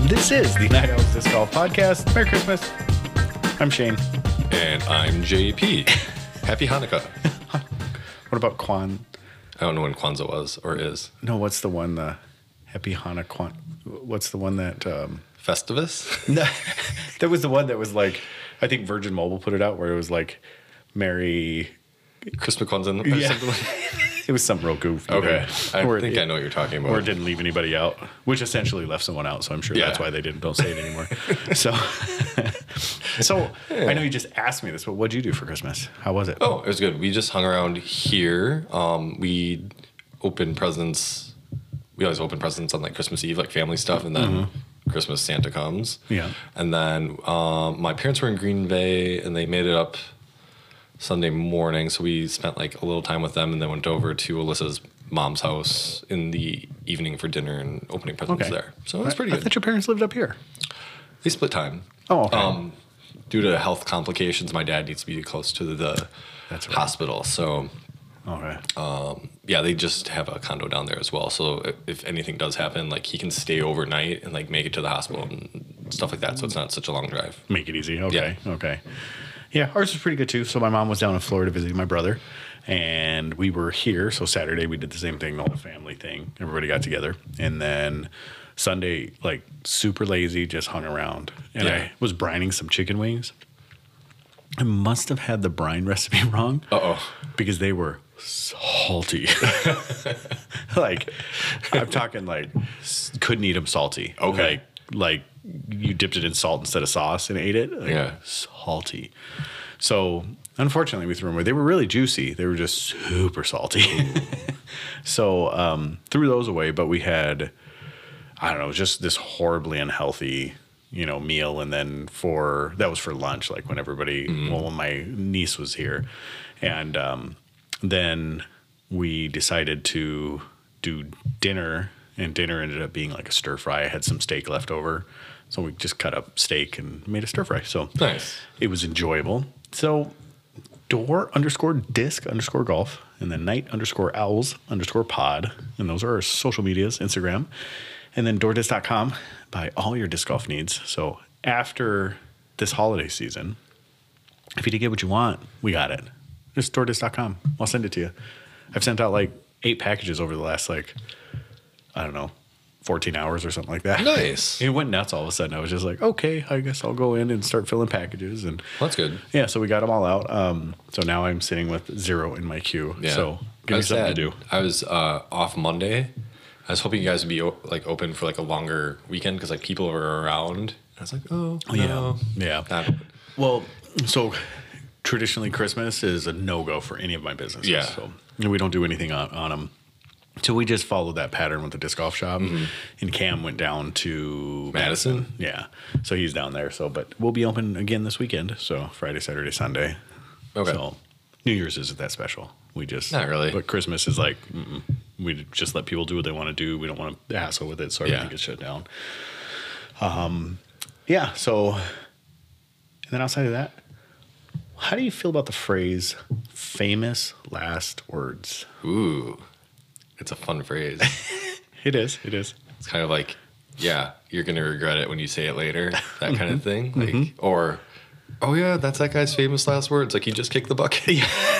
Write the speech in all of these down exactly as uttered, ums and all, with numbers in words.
This is the Night Owls Disc Golf Podcast. Merry Christmas. I'm Shane. And I'm J P. Happy Hanukkah. What about Kwan? I don't know when Kwanzaa was or is. No, what's the one? The Happy Hanukkah. Kwan, what's the one that? Um, Festivus? no, that was the one that was like. I think Virgin Mobile put it out where it was like Merry Christmas Kwanzaa or yeah. something like It was some real goofy. Okay. I Or think it, I know what you're talking about. Or it didn't leave anybody out, which essentially left someone out. So I'm sure Yeah. that's why they didn't don't say it anymore. so, so Yeah. I know you just asked me this, but what'd you do for Christmas? How was it? Oh, it was good. We just hung around here. Um, we opened presents. We always open presents on like Christmas Eve, like family stuff, and then mm-hmm. Christmas Santa comes. Yeah. And then um, my parents were in Green Bay, and they made it up Sunday morning, so we spent like a little time with them, and then went over to Alyssa's mom's house in the evening for dinner and opening presents Okay. there. So it was pretty I, good. I thought your parents lived up here. They split time. Oh, okay. Um, due to health complications, my dad needs to be close to the That's right. hospital. So, Okay. um, yeah, they just have a condo down there as well. So if, if anything does happen, like he can stay overnight and like make it to the hospital and stuff like that. So it's not such a long drive. Make it easy. Okay. Yeah. Okay. Yeah, ours was pretty good too. So my mom was down in Florida visiting my brother, and we were here. So Saturday we did the same thing, the whole family thing. Everybody got together, and then Sunday, like super lazy, just hung around. And Yeah. I was brining some chicken wings. I must have had the brine recipe wrong. Uh oh. Because they were salty. Like, I'm talking like s- couldn't eat them salty. Okay. Like, like you dipped it in salt instead of sauce and ate it. Like, Yeah. salty. So unfortunately, we threw them away. They were really juicy. They were just super salty. So um, threw those away. But we had, I don't know, just this horribly unhealthy, you know, meal. And then for that was for lunch, like when everybody, mm-hmm. well, when my niece was here, and um, then we decided to do dinner. And dinner ended up being like a stir fry. I had some steak left over. So we just cut up steak and made a stir fry. So Nice. it was enjoyable. So door underscore disc underscore golf and then night underscore owls underscore pod. And those are our social medias, Instagram. And then door disc dot com by all your disc golf needs. So after this holiday season, if you did get what you want, we got it. Just door disc dot com. I'll send it to you. I've sent out like eight packages over the last like, I don't know, fourteen hours or something like that. Nice. It went nuts all of a sudden. I was just like, okay, I guess I'll go in and start filling packages. And Well, that's good. yeah, so we got them all out. Um, so now I'm sitting with zero in my queue. Yeah. So give I me was something sad. to do. I was uh, off Monday. I was hoping you guys would be o- like open for like a longer weekend because like people were around. I was like, oh, no. Yeah. Not open. Well, so traditionally Christmas is a no-go for any of my businesses. Yeah. So we don't do anything on, on them. So we just followed that pattern with the disc golf shop. Mm-hmm. And Cam went down to Madison? Yeah. So he's down there. So, but we'll be open again this weekend. So Friday, Saturday, Sunday. Okay. So New Year's isn't that special. We just Not really. But Christmas is like mm-mm. We just let people do what they want to do. We don't want to hassle with it, so Yeah. everything gets shut down. Um, yeah. So, and then outside of that, how do you feel about the phrase "famous last words"? Ooh, it's a fun phrase. It is. It is. It's kind of like, yeah, you're going to regret it when you say it later, that kind of thing. Like, Mm-hmm. or, oh yeah, that's that guy's famous last words. Like he just kicked the bucket.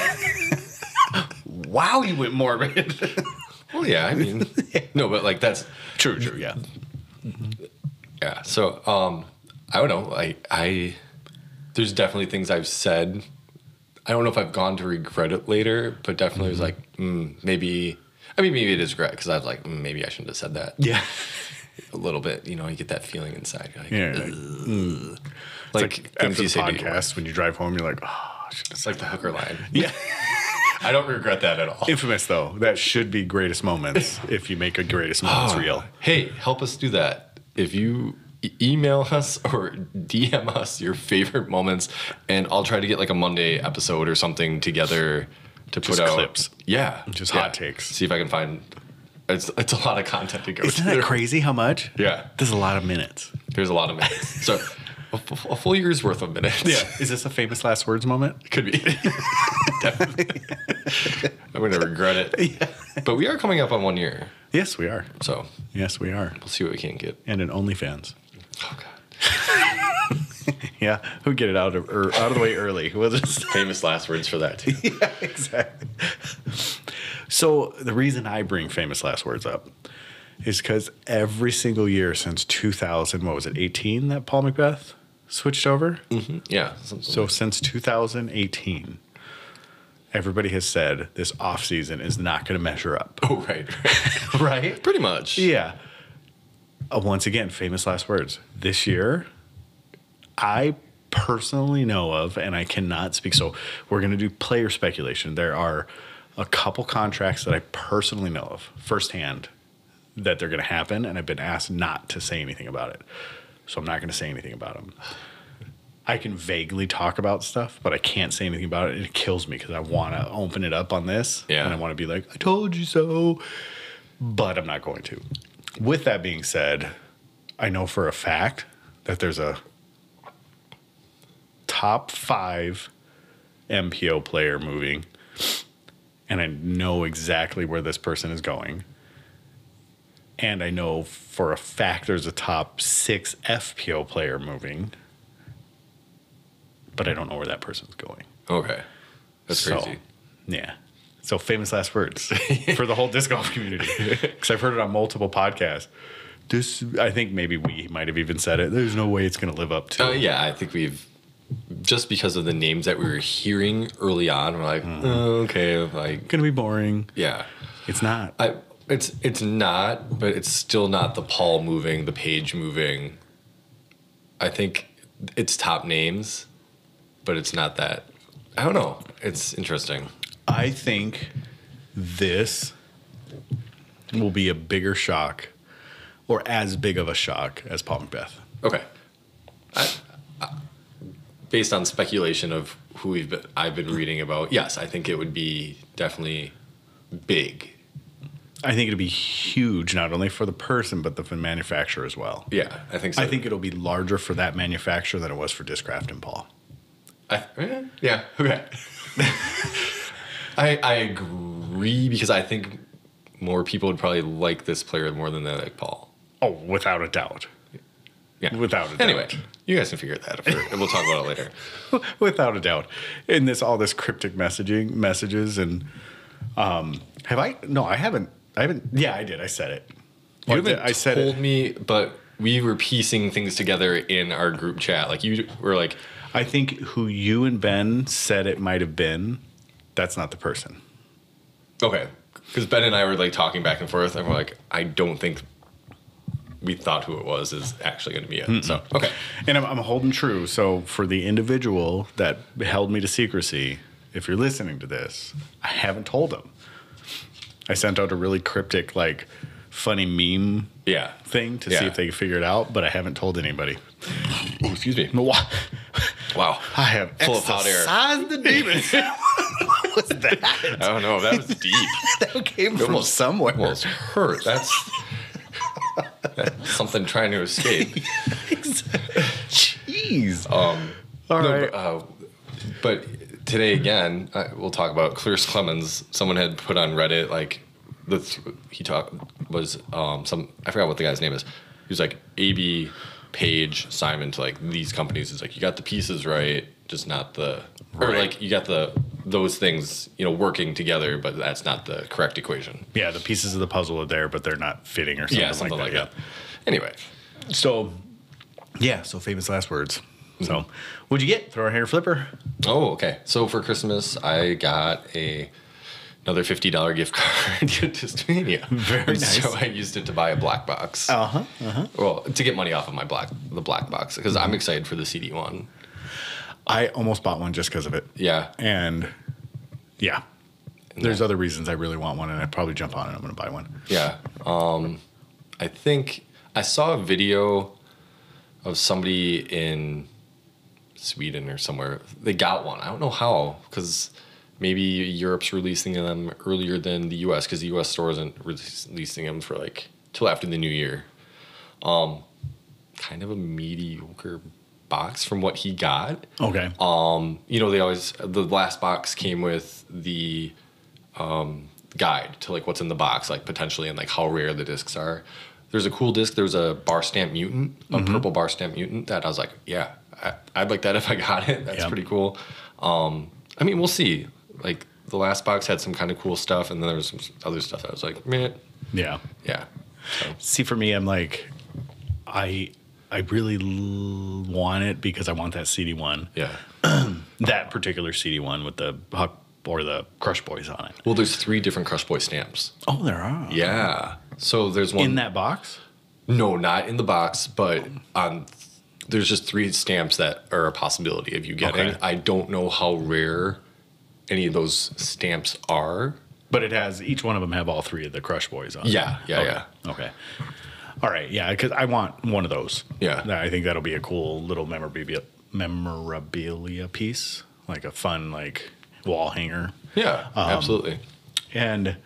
Wow, you went morbid. Well, yeah, I mean, no, but like that's True. True. Yeah. yeah. So, um, I don't know. I, I, there's definitely things I've said. I don't know if I've gone to regret it later, but definitely was like, mm, maybe. I mean, maybe it is regret because I was like, mm, maybe I shouldn't have said that. Yeah. A little bit, you know, you get that feeling inside. You're like, Yeah. Like, "Ugh." It's like, like things after you the say to your wife. podcast, when you drive home, you're like, oh, I should have It's said like the hooker line. Yeah. I don't regret that at all. Infamous, though. That should be greatest moments if you make a greatest moments Oh, real. Hey, help us do that. If you e- email us or D M us your favorite moments, and I'll try to get like a Monday episode or something together to Just put out clips. Yeah, Just yeah. hot takes. See if I can find. It's it's a lot of content to go Isn't through. that crazy how much? Yeah, There's a lot of minutes. there's a lot of minutes. So a, f- a full year's worth of minutes. Is this a famous last words moment? Could be. Definitely. I'm going to regret it. Yeah. But we are coming up on one year. Yes, we are. So Yes, we are. we'll see what we can get. And an OnlyFans. Oh God. Yeah, we'll get it out of er, out of the way early. We'll just Famous last words for that too. yeah, exactly. So the reason I bring famous last words up is because every single year since two thousand, what was it, eighteen, that Paul Macbeth switched over? Mm-hmm. Yeah. So like. Since two thousand eighteen, everybody has said this offseason is not going to measure up. Oh, right. Right. Right? Pretty much. Yeah. Uh, once again, famous last words. This year, I personally know of, and I cannot speak. So we're going to do player speculation. There are a couple contracts that I personally know of firsthand that they're going to happen, and I've been asked not to say anything about it. So I'm not going to say anything about them. I can vaguely talk about stuff, but I can't say anything about it. It kills me because I want to open it up on this, yeah. and I want to be like, I told you so, but I'm not going to. With that being said, I know for a fact that there's a top five M P O player moving, and I know exactly where this person is going. And I know for a fact there's a top six F P O player moving, but I don't know where that person's going. Okay. That's so, crazy. Yeah. So famous last words for the whole disc golf community, because I've heard it on multiple podcasts. This, I think maybe we might have even said it. There's no way it's going to live up to. Uh, yeah, I think we've, just because of the names that we were hearing early on, we're like, mm. oh, okay, like going to be boring. Yeah, it's not. I, it's it's not, but it's still not the Paul moving, the Page moving. I think it's top names, but it's not that. I don't know. It's interesting. I think this will be a bigger shock, or as big of a shock as Paul Macbeth. Okay. I, I, based on speculation of who we've been, I've been reading about, yes, I think it would be definitely big. I think it'll be huge, not only for the person, but the manufacturer as well. Yeah, I think so. I think it'll be larger for that manufacturer than it was for Discraft and Paul. I, yeah, okay. I I agree, because I think more people would probably like this player more than they like Paul. Oh, without a doubt. Yeah. Without a doubt. Anyway, you guys can figure that out, and we'll talk about it later. Without a doubt. In this, all this cryptic messaging, messages, and um, have I? No, I haven't. I haven't. Yeah, I did. I said it. You Or haven't did- I said told it. me, but we were piecing things together in our group chat. Like, you were like, I think who you and Ben said it might have been, that's not the person. okay. Because Ben and I were like talking back and forth, and we're like, I don't think we thought who it was is actually going to be it. Mm-mm. So, okay. And I'm, I'm holding true. So for the individual that held me to secrecy, if you're listening to this, I haven't told them. I sent out a really cryptic, like, funny meme Yeah. thing to Yeah. see if they could figure it out, but I haven't told anybody. Ooh, excuse me. Wow. Wow. I have Full of hot air. exercised the demons. What was that? I don't know. That was deep. That came from almost- somewhere. Almost hurt. That's, that's something trying to escape. Jeez. Um, All no, right. But, uh, but today again, uh, we'll talk about Clarence Clemens. Someone had put on Reddit, like, the th- he talked was um, some I forgot what the guy's name is. He was like A B, Page, Simon to like these companies. It's like you got the pieces right, just not the or Right. like you got the those things, you know, working together, but that's not the correct equation. Yeah, the pieces of the puzzle are there, but they're not fitting or something, yeah, something like like that. that. Anyway, Yeah. So, yeah, so famous last words. So, what'd you get? Throw a hair flipper? oh okay. So for Christmas, I got a another fifty dollar gift card to Discmania. Very And nice. So I used it to buy a black box. Uh huh. Uh huh. Well, to get money off of my black the black box because I'm excited for the C D one. I almost bought one just because of it. Yeah. And yeah, there's that- other reasons I really want one, and I'd probably jump on it. I'm going to buy one. Yeah. Um, I think I saw a video of somebody in Sweden or somewhere. They got one. I don't know how, because maybe Europe's releasing them earlier than the U S because the U S store isn't releasing them for like till after the new year. Um, kind of a mediocre box from what he got. Okay. Um, you know, they always the last box came with the um, guide to like what's in the box, like potentially and like how rare the discs are. There's a cool disc. There's a bar stamp mutant, a mm-hmm. purple bar stamp mutant that I was like, yeah, I, I'd like that if I got it. That's yep. pretty cool. Um, I mean, we'll see. Like the last box had some kind of cool stuff, and then there was some other stuff that I was like, meh. Yeah. Yeah. So. See, for me, I'm like, I I really l- want it because I want that C D one. Yeah. That particular C D one with the Huck or the Crush Boys on it. Well, there's three different Crush Boy stamps. Oh, there are. Yeah. So there's one in that box. No, not in the box, but on. There's just three stamps that are a possibility of you getting. Okay. I don't know how rare any of those stamps are. But it has each one of them have all three of the Crush Boys on. Yeah, yeah, okay. yeah. Okay. All right, yeah, because I want one of those. Yeah, I think that'll be a cool little memorabilia memorabilia piece, like a fun like wall hanger. Yeah, um, absolutely. And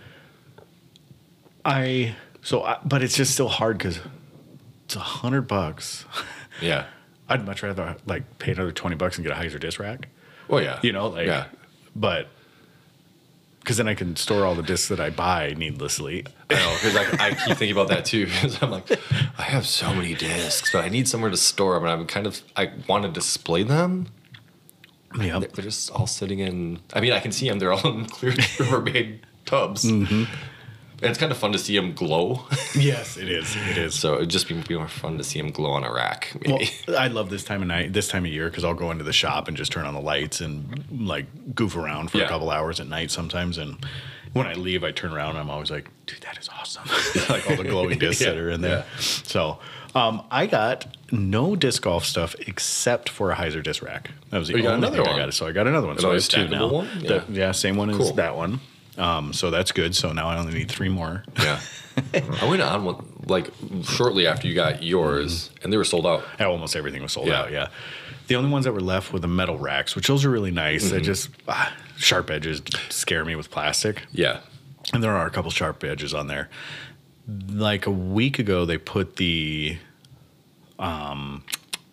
I so, I, but it's just still hard because it's a hundred bucks. Yeah, I'd much rather like pay another twenty bucks and get a Heiser disc rack. Oh yeah, you know, like yeah, but. Because then I can store all the discs that I buy needlessly. I know, because I, I keep thinking about that too. Because I'm like, I have so many discs, but I need somewhere to store them. And I'm kind of, I want to display them. Yeah. They're just all sitting in, I mean, I can see them. They're all in clear Rubbermaid tubs. Mm-hmm. And it's kind of fun to see them glow. Yes, it is. It is. So it'd just be more fun to see them glow on a rack. Maybe. Well, I love this time of night, this time of year, because I'll go into the shop and just turn on the lights and like goof around for yeah. a couple hours at night sometimes. And when I leave, I turn around and I'm always like, dude, that is awesome. Like all the glowing discs yeah. that are in there. Yeah. So um, I got no disc golf stuff except for a Heiser disc rack. That was the oh, you only got thing one. I got. So I got another one. Another so I have two now. one? Yeah. The, yeah, same one cool. as that one. Um, so that's good. So now I only need three more. Yeah. I went on one like shortly after you got yours, mm-hmm. and they were sold out. Yeah, almost everything was sold yeah. out. Yeah. The only ones that were left were the metal racks, which those are really nice. Mm-hmm. They just ah, sharp edges scare me with plastic. Yeah. And there are a couple sharp edges on there. Like a week ago, they put the. Um,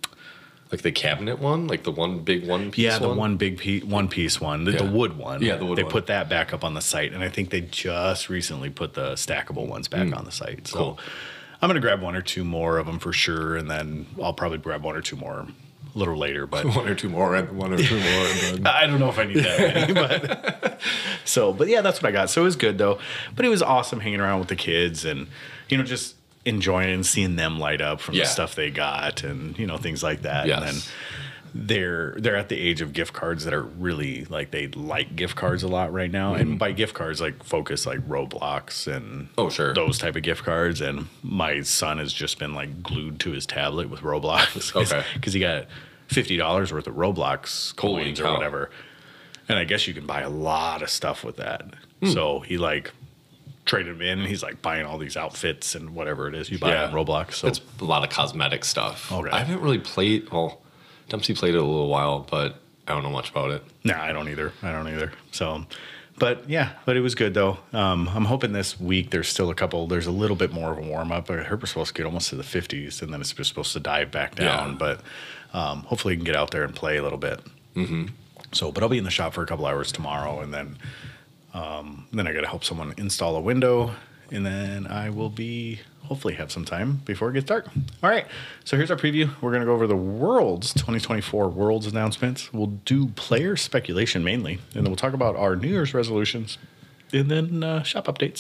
Like the cabinet one, like the one big one piece. Yeah, the one, one big piece, one piece one, the, yeah. the wood one. Yeah, the wood They one. put that back up on the site, and I think they just recently put the stackable ones back mm. on the site. So cool. I'm gonna grab one or two more of them for sure, and then I'll probably grab one or two more a little later. But one or two more, and one or two more. And then... I don't know if I need that many, but so, but yeah, that's what I got. So it was good though. But it was awesome hanging around with the kids, and you know, just enjoying and seeing them light up from yeah. the stuff they got, and you know, things like that. Yes. And then they're they're at the age of gift cards that are really like they like gift cards a lot right now. Mm-hmm. And by gift cards, like focus like Roblox and oh sure those type of gift cards. And my son has just been like glued to his tablet with Roblox. Okay, because he got fifty dollars worth of Roblox coins or whatever. And I guess you can buy a lot of stuff with that. Mm. So he like traded him in, and he's like buying all these outfits and whatever it is you buy yeah. on Roblox. So it's a lot of cosmetic stuff. Okay. I haven't really played. Well, Dempsey played it a little while, but I don't know much about it. Nah, I don't either. I don't either. So, but yeah, but it was good though. Um, I'm hoping this week there's still a couple. There's a little bit more of a warm up. I heard we're supposed to get almost to the fifties, and then it's just supposed to dive back down. Yeah. But um, hopefully, we can get out there and play a little bit. Mm-hmm. So, but I'll be in the shop for a couple hours tomorrow, and then um, then I got to help someone install a window. And then I will be hopefully have some time before it gets dark. All right. So here's our preview. We're going to go over the Worlds twenty twenty-four Worlds announcements. We'll do player speculation mainly. And then we'll talk about our New Year's resolutions. And then uh, shop updates.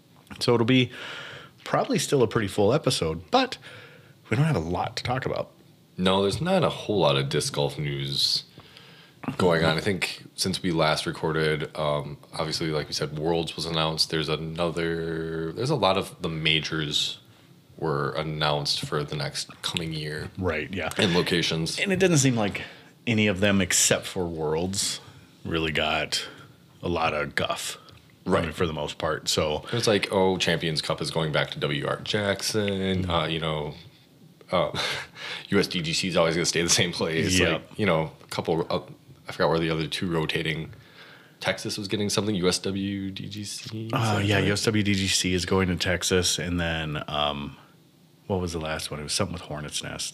So it'll be probably still a pretty full episode. But we don't have a lot to talk about. No, there's not a whole lot of disc golf news going on. I think since we last recorded, um, obviously, like we said, Worlds was announced. There's another, there's a lot of the majors were announced for the next coming year. Right, yeah. And locations. And it doesn't seem like any of them, except for Worlds, really got a lot of guff. Right. I mean, for the most part. So it's like, oh, Champions Cup is going back to W R Jackson. Mm-hmm. Uh, you know, uh, U S D G C is always going to stay the same place. Yeah. Like, you know, a couple, uh, I forgot where the other two rotating. Texas was getting something. U S W D G C. Oh, uh, yeah. Right? U S W D G C is going to Texas. And then um, what was the last one? It was something with Hornets Nest.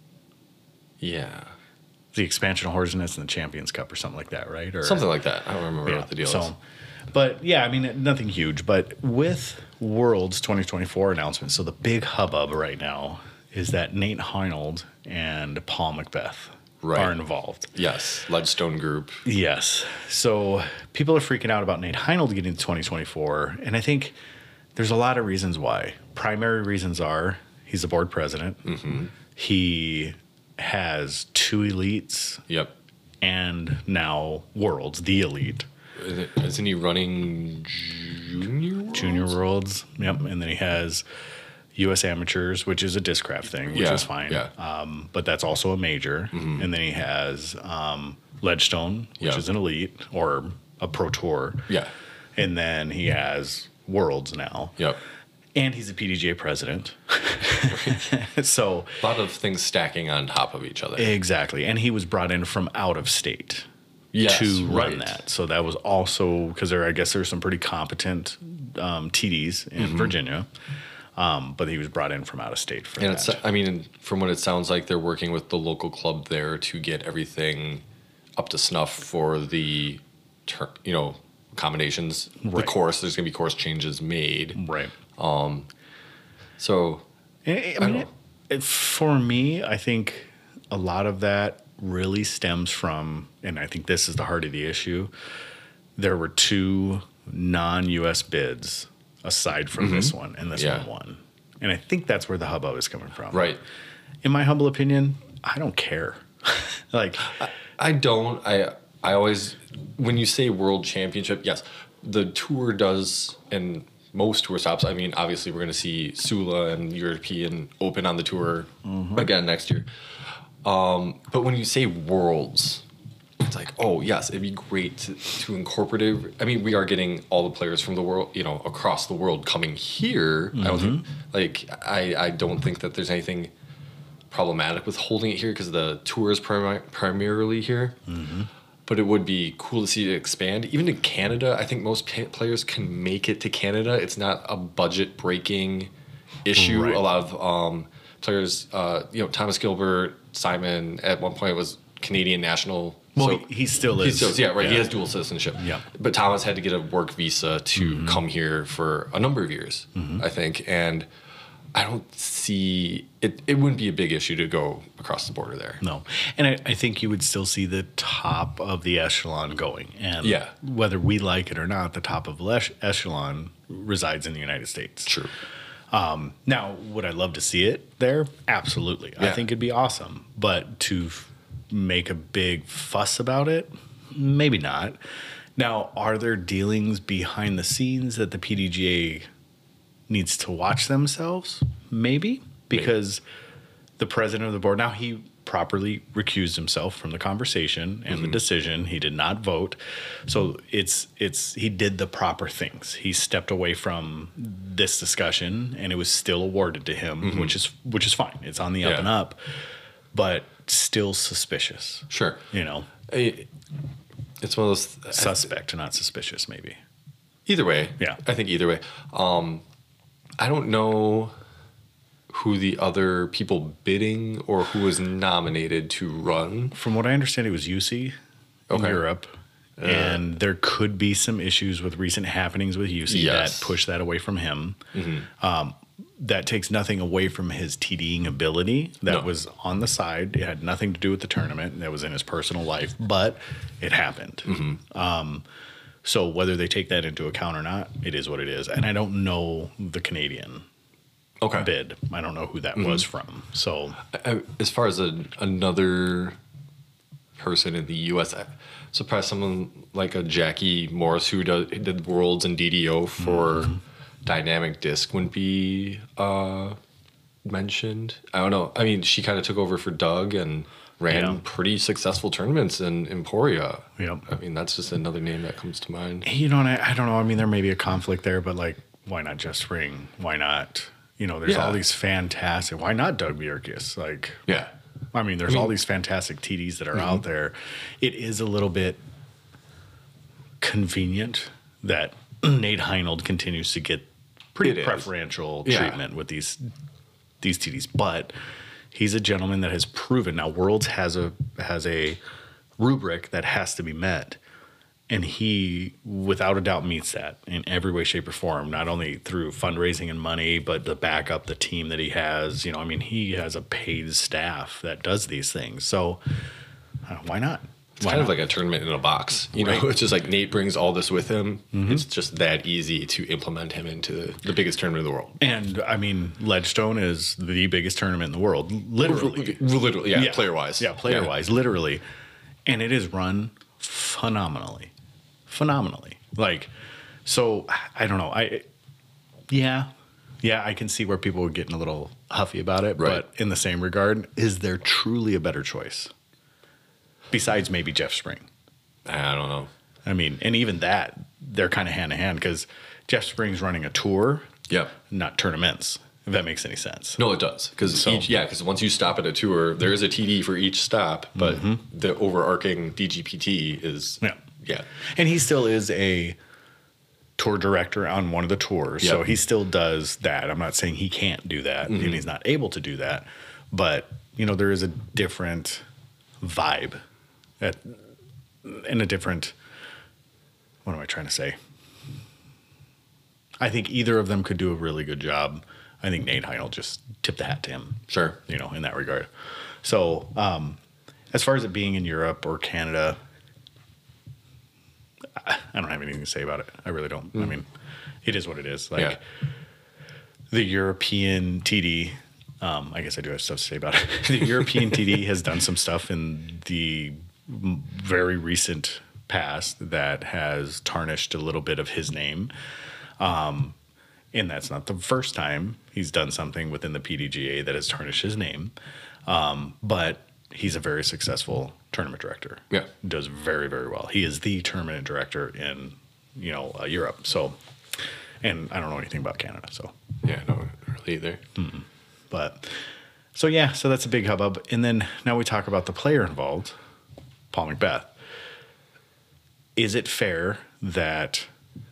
Yeah. The expansion of Hornets Nest and the Champions Cup or something like that, right? Or something like that. I don't remember yeah, what the deal so, is. But yeah, I mean, nothing huge. But with Worlds twenty twenty-four announcement, so the big hubbub right now is that Nate Heinold and Paul Macbeth Right. are involved. Yes, Ledgestone Group. Yes. So people are freaking out about Nate Heinold getting to twenty twenty-four. And I think there's a lot of reasons why. Primary reasons are he's the board president. Mm-hmm. He has two elites Yep. and now Worlds, the elite. Is it- Isn't he running junior? Worlds? Junior Worlds. Yep. And then he has U S Amateurs, which is a discraft thing, which Yeah, is fine. yeah. Um, but that's also a major. Mhm. And then he has um, Ledgestone, which Yeah. is an elite or a pro tour. Yeah. And then he has Worlds now. Yep. And he's a P D G A president. So A lot of things stacking on top of each other. exactly. And he was brought in from out of state Yes, to run right. that. So that was also because there, I guess there's some pretty competent um, T Ds in Mm-hmm. Virginia. Um, but he was brought in from out of state for And that. it's, I mean, from what it sounds like, they're working with the local club there to get everything up to snuff for the, ter- you know, accommodations. The Right. course, there's going to be course changes made. Right. So, I, I I mean, don't- it, it, for me, I think a lot of that really stems from, and I think this is the heart of the issue. There were two non-U S bids aside from this one, and this Yeah. one won. And I think that's where the hubbub is coming from. right. In my humble opinion, I don't care. Like, I don't. I I always, when you say world championship, yes, the tour does, and most tour stops. I mean, obviously, we're going to see Sula and European Open on the tour again next year. Um, but when you say worlds, it's like, oh yes, it'd be great to, to incorporate it. I mean, we are getting all the players from the world, you know, across the world coming here. I don't think, like, I I don't think that there's anything problematic with holding it here because the tour is primi- primarily here. But it would be cool to see it expand. Even to Canada, I think most pa- players can make it to Canada. It's not a budget breaking issue. Right. A lot of um, players, uh, you know, Thomas Gilbert, Simon, at one point was Canadian national. well, so he, he still he is. still, yeah, right. He has dual citizenship. Yeah. But Thomas had to get a work visa to come here for a number of years, I think. And I don't see it. It wouldn't be a big issue to go across the border there. No. And I, I think you would still see the top of the echelon going. And Yeah. whether we like it or not, the top of the ech- echelon resides in the United States. True. Um, now, would I love to see it there? Absolutely. I Yeah. think it'd be awesome. But to f- make a big fuss about it, maybe not. Now, are there dealings behind the scenes that the P D G A needs to watch themselves? Maybe. Because the president of the board, now he properly recused himself from the conversation and the decision. He did not vote. So it's it's he did the proper things. He stepped away from this discussion and it was still awarded to him, which is which is fine. It's on the up Yeah. and up, but still suspicious. Sure. You know, I- It's one of those. suspect, not suspicious, maybe. Either way. Yeah. I think either way. Um, I don't know who the other people bidding or who was nominated to run. From what I understand, it was U C in Okay. Europe. And there could be some issues with recent happenings with U C Yes. that push that away from him. Um, that takes nothing away from his TDing ability. That No. was on the side. It had nothing to do with the tournament. That was in his personal life, but it happened. Um, so whether they take that into account or not, it is what it is. And I don't know the Canadian Okay. bid. I don't know who that was from. So I- As far as a, another person in the U S, I surprised someone like a Jackie Morris who does, did Worlds and D D O for Dynamic Disc wouldn't be uh, mentioned. I don't know. I mean, she kind of took over for Doug and ran Yeah. pretty successful tournaments in Emporia. Yep. I mean, that's just another name that comes to mind. you know, and I, I don't know. I mean, there may be a conflict there, but like, why not just Ring? Why not? You know, there's Yeah. all these fantastic. Why not Doug Bjerkes? Like, Yeah. I mean, there's I mean- all these fantastic T Ds that are out there. It is a little bit convenient that Nate Heinold continues to get pretty It is. preferential Yeah. treatment with these these T Ds, but he's a gentleman that has proven. Now, Worlds has a has a rubric that has to be met. And he, without a doubt, meets that in every way, shape, or form, not only through fundraising and money, but the backup, the team that he has. You know, I mean, he has a paid staff that does these things. So uh, why not? It's why kind not? of like a tournament in a box. You Right. know, it's just like Nate brings all this with him. Mm-hmm. It's just that easy to implement him into the biggest tournament in the world. And I mean, Ledgestone is the biggest tournament in the world, literally. Literally, yeah, player-wise. Yeah, player-wise, literally. And it is run phenomenally. Phenomenally. Like, so, I don't know. I, yeah, yeah, I can see where people were getting a little huffy about it. Right. But in the same regard, is there truly a better choice? Besides maybe Jeff Spring. I don't know. I mean, and even that, they're kind of hand in hand because Jeff Spring's running a tour, Yeah. not tournaments, if that makes any sense. No, it does. Because So- yeah, because once you stop at a tour, there is a T D for each stop, but the overarching D G P T is Yeah. yeah. And he still is a tour director on one of the tours. Yep. So he still does that. I'm not saying he can't do that and he's not able to do that. But, you know, there is a different vibe at, and a different, what am I trying to say? I think either of them could do a really good job. I think Nate Heine will just tip the hat to him. Sure. You know, in that regard. So, um, as far as it being in Europe or Canada, I, I don't have anything to say about it. I really don't. I mean, it is what it is. Like Yeah. the European T D, um, I guess I do have stuff to say about it. The European T D has done some stuff in the m- very recent past that has tarnished a little bit of his name. Um, and that's not the first time he's done something within the P D G A that has tarnished his name. Um, but he's a very successful tournament director. Yeah. Does very, very well. He is the tournament director in, you know, uh, Europe. So, and I don't know anything about Canada. So, Yeah, no, not really either. but, so yeah, so that's a big hubbub. And then now we talk about the player involved, Paul McBeth. Is it fair that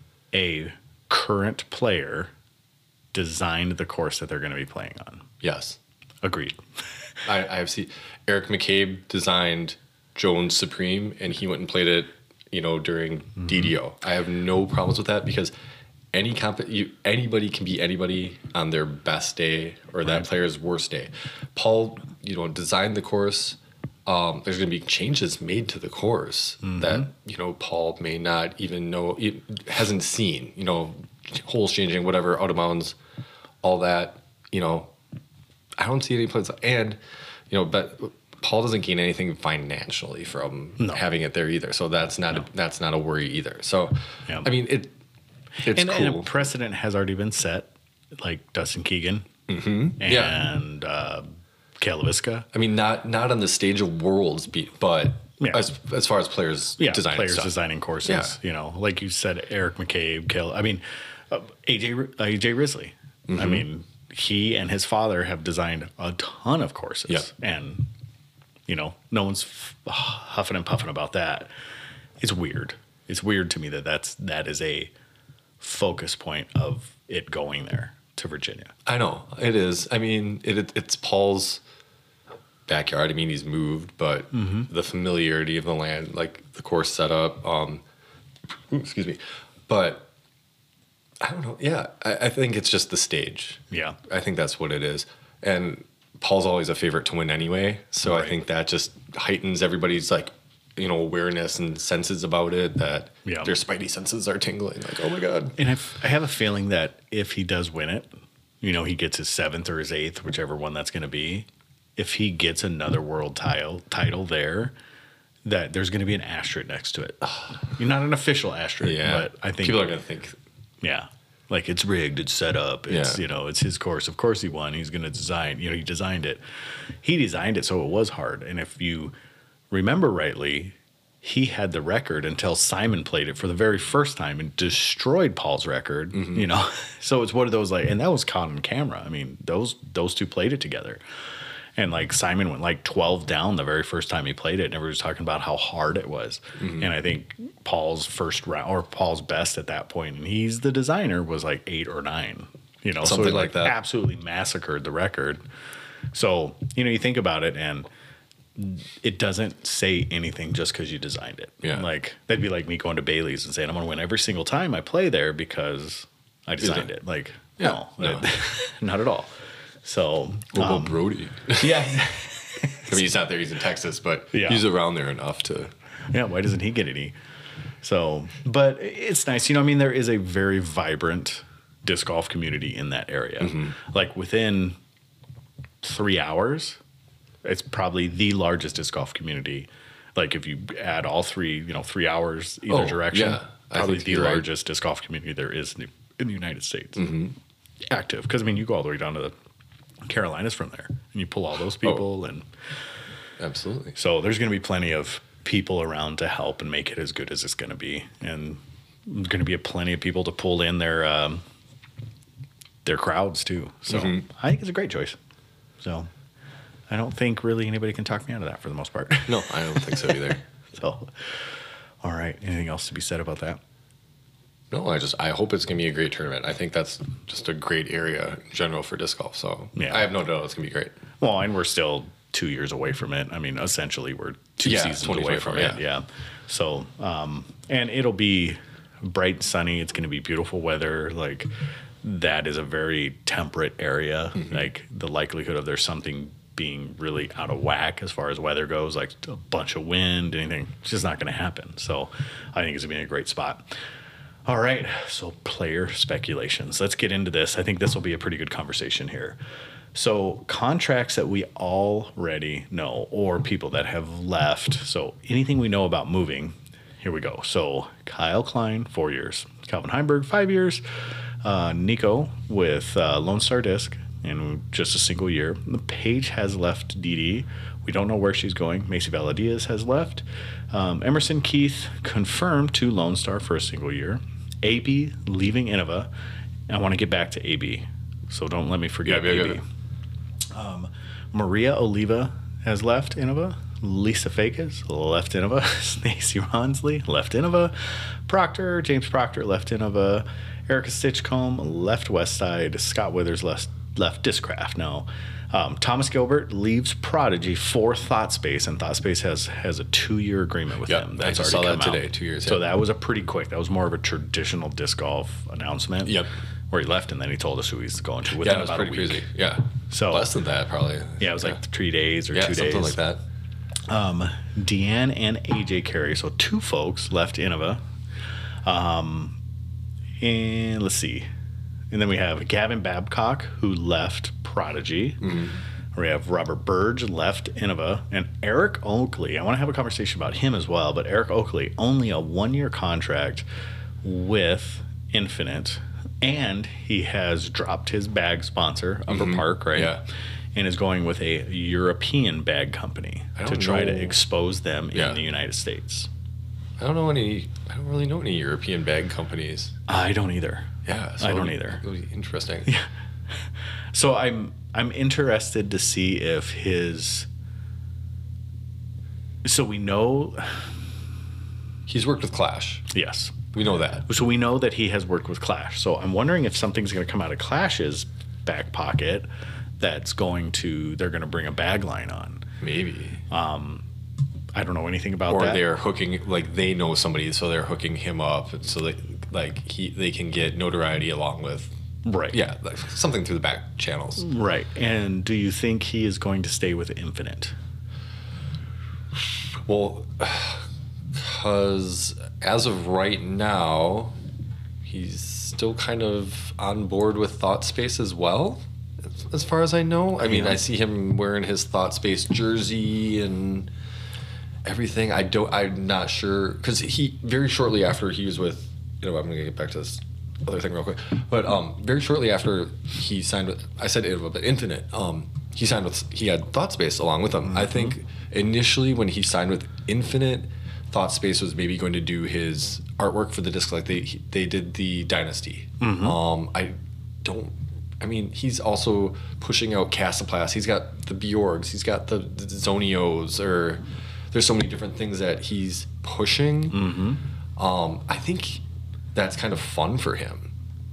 a current player designed the course that they're going to be playing on? Yes. Agreed. I, I have seen Eric McCabe designed Jones Supreme, and he went and played it, you know, during Mm-hmm. D D O. I have no problems with that because any comp- you, anybody can beat anybody on their best day or that Right. player's worst day. Paul, you know, designed the course. Um, there's going to be changes made to the course Mm-hmm. that, you know, Paul may not even know, it hasn't seen, you know, holes changing, whatever, out of bounds, all that, you know. I don't see any plans. And, you know, but Paul doesn't gain anything financially from No. having it there either. So that's not a, that's not a worry either. So, Yeah. I mean, it it's and, cool. and a precedent has already been set, like Dustin Keegan and Yeah. uh, Cale Laviska. I mean, not not on the stage of Worlds, be- but Yeah. as as far as players Yeah, designing players stuff. designing courses. Yeah. You know, like you said, Eric McCabe, Cale. I mean, uh, A J uh, A J Risley. Mm-hmm. I mean, he and his father have designed a ton of courses, Yep. and you know, no one's f- huffing and puffing about that. It's weird. It's weird to me that that's that is a focus point of it going there to Virginia. I know it is. I mean, it, it it's Paul's backyard. I mean, he's moved, but the familiarity of the land, like the course setup, um, excuse me, but I don't know. Yeah, I, I think it's just the stage. Yeah. I think that's what it is. And Paul's always a favorite to win anyway, so Right. I think that just heightens everybody's like, you know, awareness and senses about it. That Yeah. their spidey senses are tingling. Like, oh my god. And I've, I have a feeling that if he does win it, you know, he gets his seventh or his eighth, whichever one that's going to be. If he gets another world title title there, that there's going to be an asterisk next to it. You're not an official asterisk, Yeah, but I think people are gonna think. yeah, like it's rigged, it's set up, it's Yeah. you know, it's his course. Of course he won. He's going to design. You know, he designed it. He designed it so it was hard. And if you remember rightly, he had the record until Simon played it for the very first time and destroyed Paul's record. Mm-hmm. You know, so it's one of those like, and that was caught on camera. I mean, those those two played it together. And like Simon went like twelve down the very first time he played it, and everybody was talking about how hard it was. Mm-hmm. And I think Paul's first round or Paul's best at that point, and he's the designer, was like eight or nine. You know, so Something he like that. absolutely massacred the record. So you know, you think about it, and it doesn't say anything just because you designed it. Yeah. Like that'd be like me going to Bailey's and saying I'm going to win every single time I play there because I designed it. Like Yeah, no, no. not at all. So What about um, Brody? yeah, I mean, he's not there. He's in Texas, but Yeah. he's around there enough to. yeah. Why doesn't he get any? So, but it's nice. You know, I mean, there is a very vibrant disc golf community in that area. Mm-hmm. Like within three hours, it's probably the largest disc golf community. Like if you add all three, you know, three hours either Oh, direction, yeah. I probably think the you're right. largest disc golf community there is in the, in the United States. Mm-hmm. Active. Because, I mean, you go all the way down to the Carolinas from there and you pull all those people. And Absolutely. so there's going to be plenty of people around to help and make it as good as it's going to be. And there's going to be plenty of people to pull in their, um, their crowds too. So Mhm. I think it's a great choice. So I don't think really anybody can talk me out of that for the most part. No, I don't think so either. So, all right. Anything else to be said about that? No, I just I hope it's gonna be a great tournament. I think that's just a great area in general for disc golf. So Yeah. I have no doubt it's gonna be great. Well, and we're still two years away from it. I mean, essentially, we're two Yeah, seasons away twenty-five, from it. yeah. Yeah. So, um, and it'll be bright and sunny. It's going to be beautiful weather. Like, that is a very temperate area. Mm-hmm. Like, the likelihood of there's something being really out of whack as far as weather goes, like a bunch of wind, anything, it's just not going to happen. So, I think it's going to be a great spot. All right. So, player speculations. Let's get into this. I think this will be a pretty good conversation here. So contracts that we already know or people that have left. So anything we know about moving, here we go. So Kyle Klein, four years. Calvin Heimberg, five years. Uh, Nico with uh, Lone Star Disc in just a single year. Paige has left D D. We don't know where she's going. Macy Valadiaz has left. Um, Emerson Keith confirmed to Lone Star for a single year. A B leaving Innova. I want to get back to A B, so don't let me forget Yeah, yeah, A B. yeah. Um, Maria Oliva has left Innova. Lisa Fakes left Innova. Stacey Ronsley left Innova. Proctor, James Proctor left Innova. Erica Stitchcomb left Westside. Scott Withers left, left Discraft. No. Um, Thomas Gilbert leaves Prodigy for ThoughtSpace, and ThoughtSpace has has a two-year agreement with Yep, them. I That's just already saw come that today, out. two years, So yeah. that was a pretty quick. That was more of a traditional disc golf announcement. Yep. Where he left, and then he told us who he's going to Yeah, within it was about a pretty week. crazy. Yeah. So- less than that probably. Yeah, it was like three days or yeah, two something days. like that. Um, Deanne and A J Carey, so two folks left Innova. Um, and let's see. And then we have Gavin Babcock, who left Prodigy. Mm-hmm. We have Robert Burge left Innova. And Eric Oakley, I want to have a conversation about him as well, but Eric Oakley, only a one-year contract with Infinite. And he has dropped his bag sponsor, Upper Mhm. Park, right? Yeah. And is going with a European bag company I to don't try to know. expose them Yeah. in the United States. I don't know any. I don't really know any European bag companies. I don't either. Yeah, I don't it'll be- either. It'll be interesting. So I'm I'm interested to see if his. So we know, He's worked with Clash. yes. We know that. So we know that he has worked with Clash. So I'm wondering if something's going to come out of Clash's back pocket that's going to they're going to bring a bag line on. Maybe. I don't know anything about Or that. they're hooking, like they know somebody, so they're hooking him up, so that like he they can get notoriety along with, Right. yeah, like something through the back channels. Right. And do you think he is going to stay with Infinite? Well, because as of right now, he's still kind of on board with ThoughtSpace as well, as far as I know. I mean, Yeah. I see him wearing his ThoughtSpace jersey and everything. I don't. I'm not sure because he very shortly after he was with. You know, I'm gonna get back to this other thing real quick. But um, very shortly after he signed with, I said Innova, but Infinite. Um, he signed with. He had ThoughtSpace along with him. I think initially when he signed with Infinite, ThoughtSpace was maybe going to do his artwork for the disc, like they he- they did the Dynasty. Um, I don't. I mean, he's also pushing out Casaplast. He's got the Bjorgs. He's got the, the Zonios. Or there's so many different things that he's pushing. Mm-hmm. Um, I think that's kind of fun for him. Sure.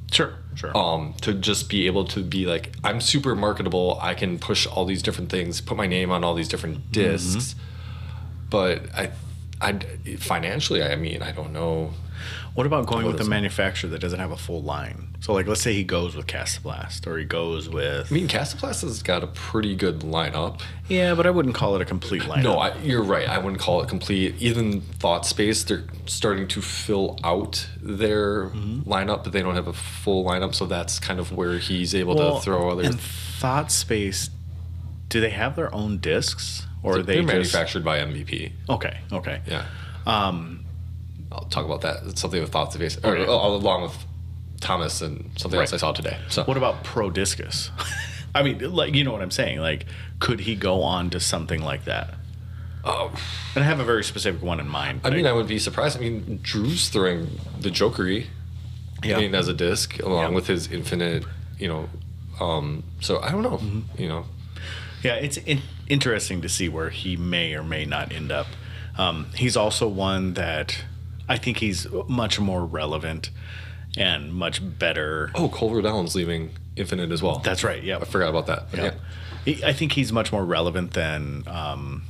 Sure. Um, to just be able to be like, I'm super marketable. I can push all these different things, put my name on all these different discs. Mm-hmm. But I, I financially, I mean, I don't know. What about going with a manufacturer that doesn't have a full line? So, like, let's say he goes with Castablast, or he goes with. I mean, Castablast has got a pretty good lineup. Yeah, but I wouldn't call it a complete lineup. No, I, you're right. I wouldn't call it complete. Even Thought Space, they're starting to fill out their mm-hmm. lineup, but they don't have a full lineup. So that's kind of where he's able well, to throw other. And Thought Space, do they have their own discs, or so are they they're just... manufactured by M V P? Okay. Okay. Yeah. Um, I'll talk about that. It's something with Thought Space, or okay. along with Thomas and something right. else I saw today. So what about Pro Discus? I mean, like, you know what I'm saying? Like, could he go on to something like that? Oh, and I have a very specific one in mind. I mean, I, I wouldn't be surprised. I mean, Drew's throwing the Jokery, yeah. I mean, as a disc along yeah. with his Infinite, you know. Um, so I don't know, mm-hmm. you know. Yeah, it's in- interesting to see where he may or may not end up. Um, he's also one that I think he's much more relevant and much better. Oh, Culver Downs leaving Infinite as well. That's right. Yeah, I forgot about that. Yeah, yeah. I think he's much more relevant than um,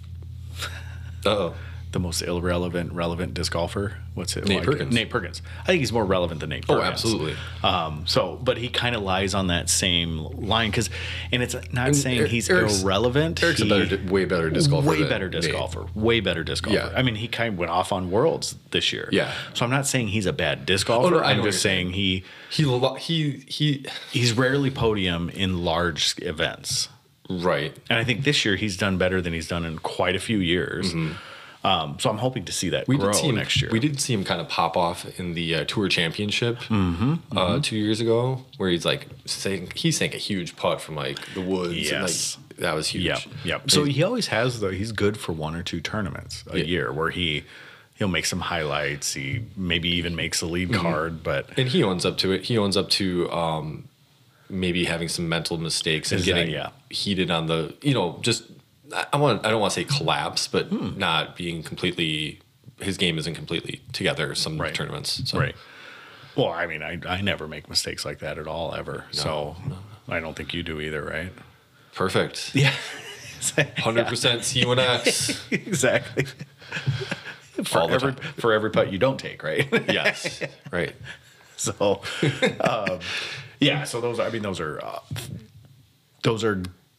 oh, the most irrelevant relevant disc golfer. What's it? Nate like? Perkins. Nate Perkins. I think he's more relevant than Nate Perkins. Oh, absolutely. Um, so, but he kind of lies on that same line because, and it's not and saying Eric, he's Eric's, irrelevant. Eric's he, a better, way better disc golfer. Way better disc Nate. golfer. Way better disc golfer. Yeah. I mean, he kind of went off on Worlds this year. Yeah. So I'm not saying he's a bad disc golfer. Oh, no, I'm just saying he he he he he's rarely podium in large events. Right. And I think this year he's done better than he's done in quite a few years. Mm-hmm. Um, so I'm hoping to see that we grow did see him, next year. We did see him kind of pop off in the uh, Tour Championship mm-hmm, mm-hmm. Uh, two years ago, where he's like saying he sank a huge putt from like the woods. Yes, and, like, that was huge. Yep, yep. So he always has though. He's good for one or two tournaments a yeah. year where he he'll make some highlights. He maybe even makes a lead mm-hmm. card, but and he owns up to it. He owns up to um, maybe having some mental mistakes and getting that, yeah. heated on the you know just. I want. I don't want to say collapse, but hmm. not being completely. His game isn't completely together. Some right. tournaments, so. right? Well, I mean, I I never make mistakes like that at all, ever. No, so no. I don't think you do either, right? Perfect. Yeah, hundred percent C one X. Exactly. For every for every putt you don't take, right? Yes. Right. So, um, yeah. So those. Are, I mean, those are. Uh, those are.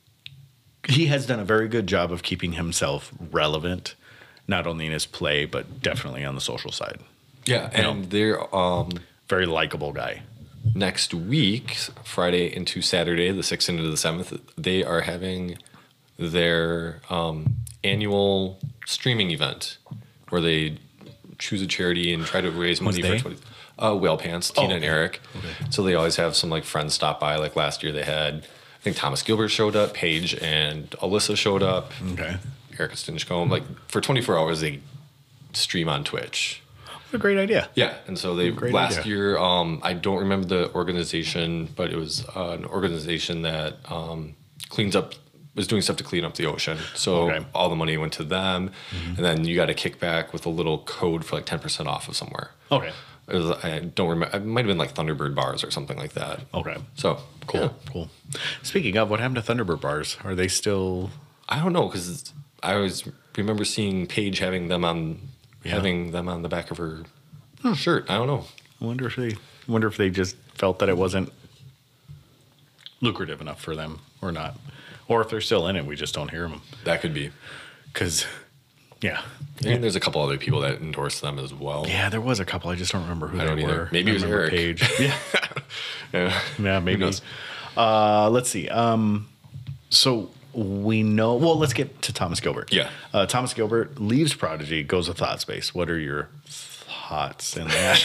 He has done a very good job of keeping himself relevant, not only in his play, but definitely on the social side. Yeah, you and know, they're um, very likable guy. Next week, Friday into Saturday, the sixth into the seventh, they are having their um, annual streaming event where they choose a charity and try to raise money Who's for they? twenty. Uh, Whale Pants, Tina oh, and okay. Eric. Okay. So they always have some like friends stop by. Like last year, they had. I think Thomas Gilbert showed up, Paige and Alyssa showed up. Okay. Erica Stinchcombe. Like for twenty-four hours, they stream on Twitch. What a great idea. Yeah. And so they, great last idea. year, um, I don't remember the organization, but it was uh, an organization that um, cleans up, was doing stuff to clean up the ocean. So okay. all the money went to them. Mm-hmm. And then you got a kickback with a little code for like ten percent off of somewhere. Okay. It was, I don't remember. It might have been like Thunderbird bars or something like that. Okay. So cool. Yeah. Cool. Speaking of, what happened to Thunderbird bars? Are they still? I don't know because I always remember seeing Paige having them on, yeah. having them on the back of her hmm. shirt. I don't know. I wonder if they wonder if they just felt that it wasn't lucrative enough for them or not, or if they're still in it, we just don't hear them. That could be. Because. Yeah. And there's a couple other people that endorse them as well. Yeah, there was a couple. I just don't remember who I they don't were. Either. Maybe I it was Eric. Page. Yeah. yeah. Yeah, maybe. Uh, let's see. Um, so we know. Well, let's get to Thomas Gilbert. Yeah. Uh, Thomas Gilbert leaves Prodigy, goes to Thought Space. What are your thoughts in that?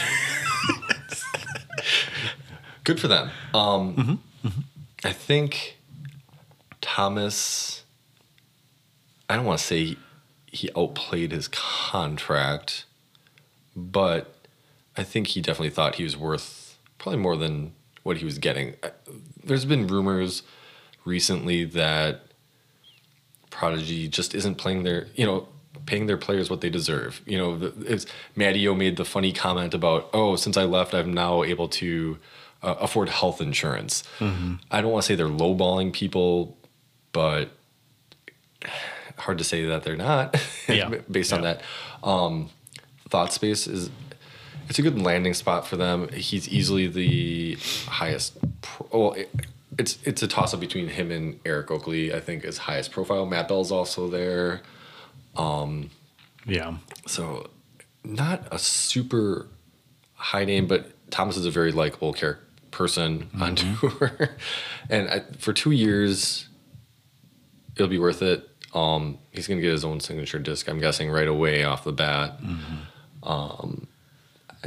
Good for them. Um, mm-hmm. Mm-hmm. I think Thomas, I don't want to say he outplayed his contract, but I think he definitely thought he was worth probably more than what he was getting. There's been rumors recently that Prodigy just isn't playing their, you know, paying their players what they deserve. You know, it's, Matty O made the funny comment about, oh, since I left, I'm now able to uh, afford health insurance. Mm-hmm. I don't want to say they're lowballing people, but hard to say that they're not. Yeah. Based on yeah. that, um, ThoughtSpace is it's a good landing spot for them. He's easily the highest. Pro- well, it, it's it's a toss up between him and Eric Oakley. I think is highest profile. Matt Bell's also there. Um, yeah. So not a super high name, but Thomas is a very likable character person mm-hmm. on tour, and I, for two years, it'll be worth it. Um, he's gonna get his own signature disc, I'm guessing, right away off the bat. Mm-hmm. Um, I,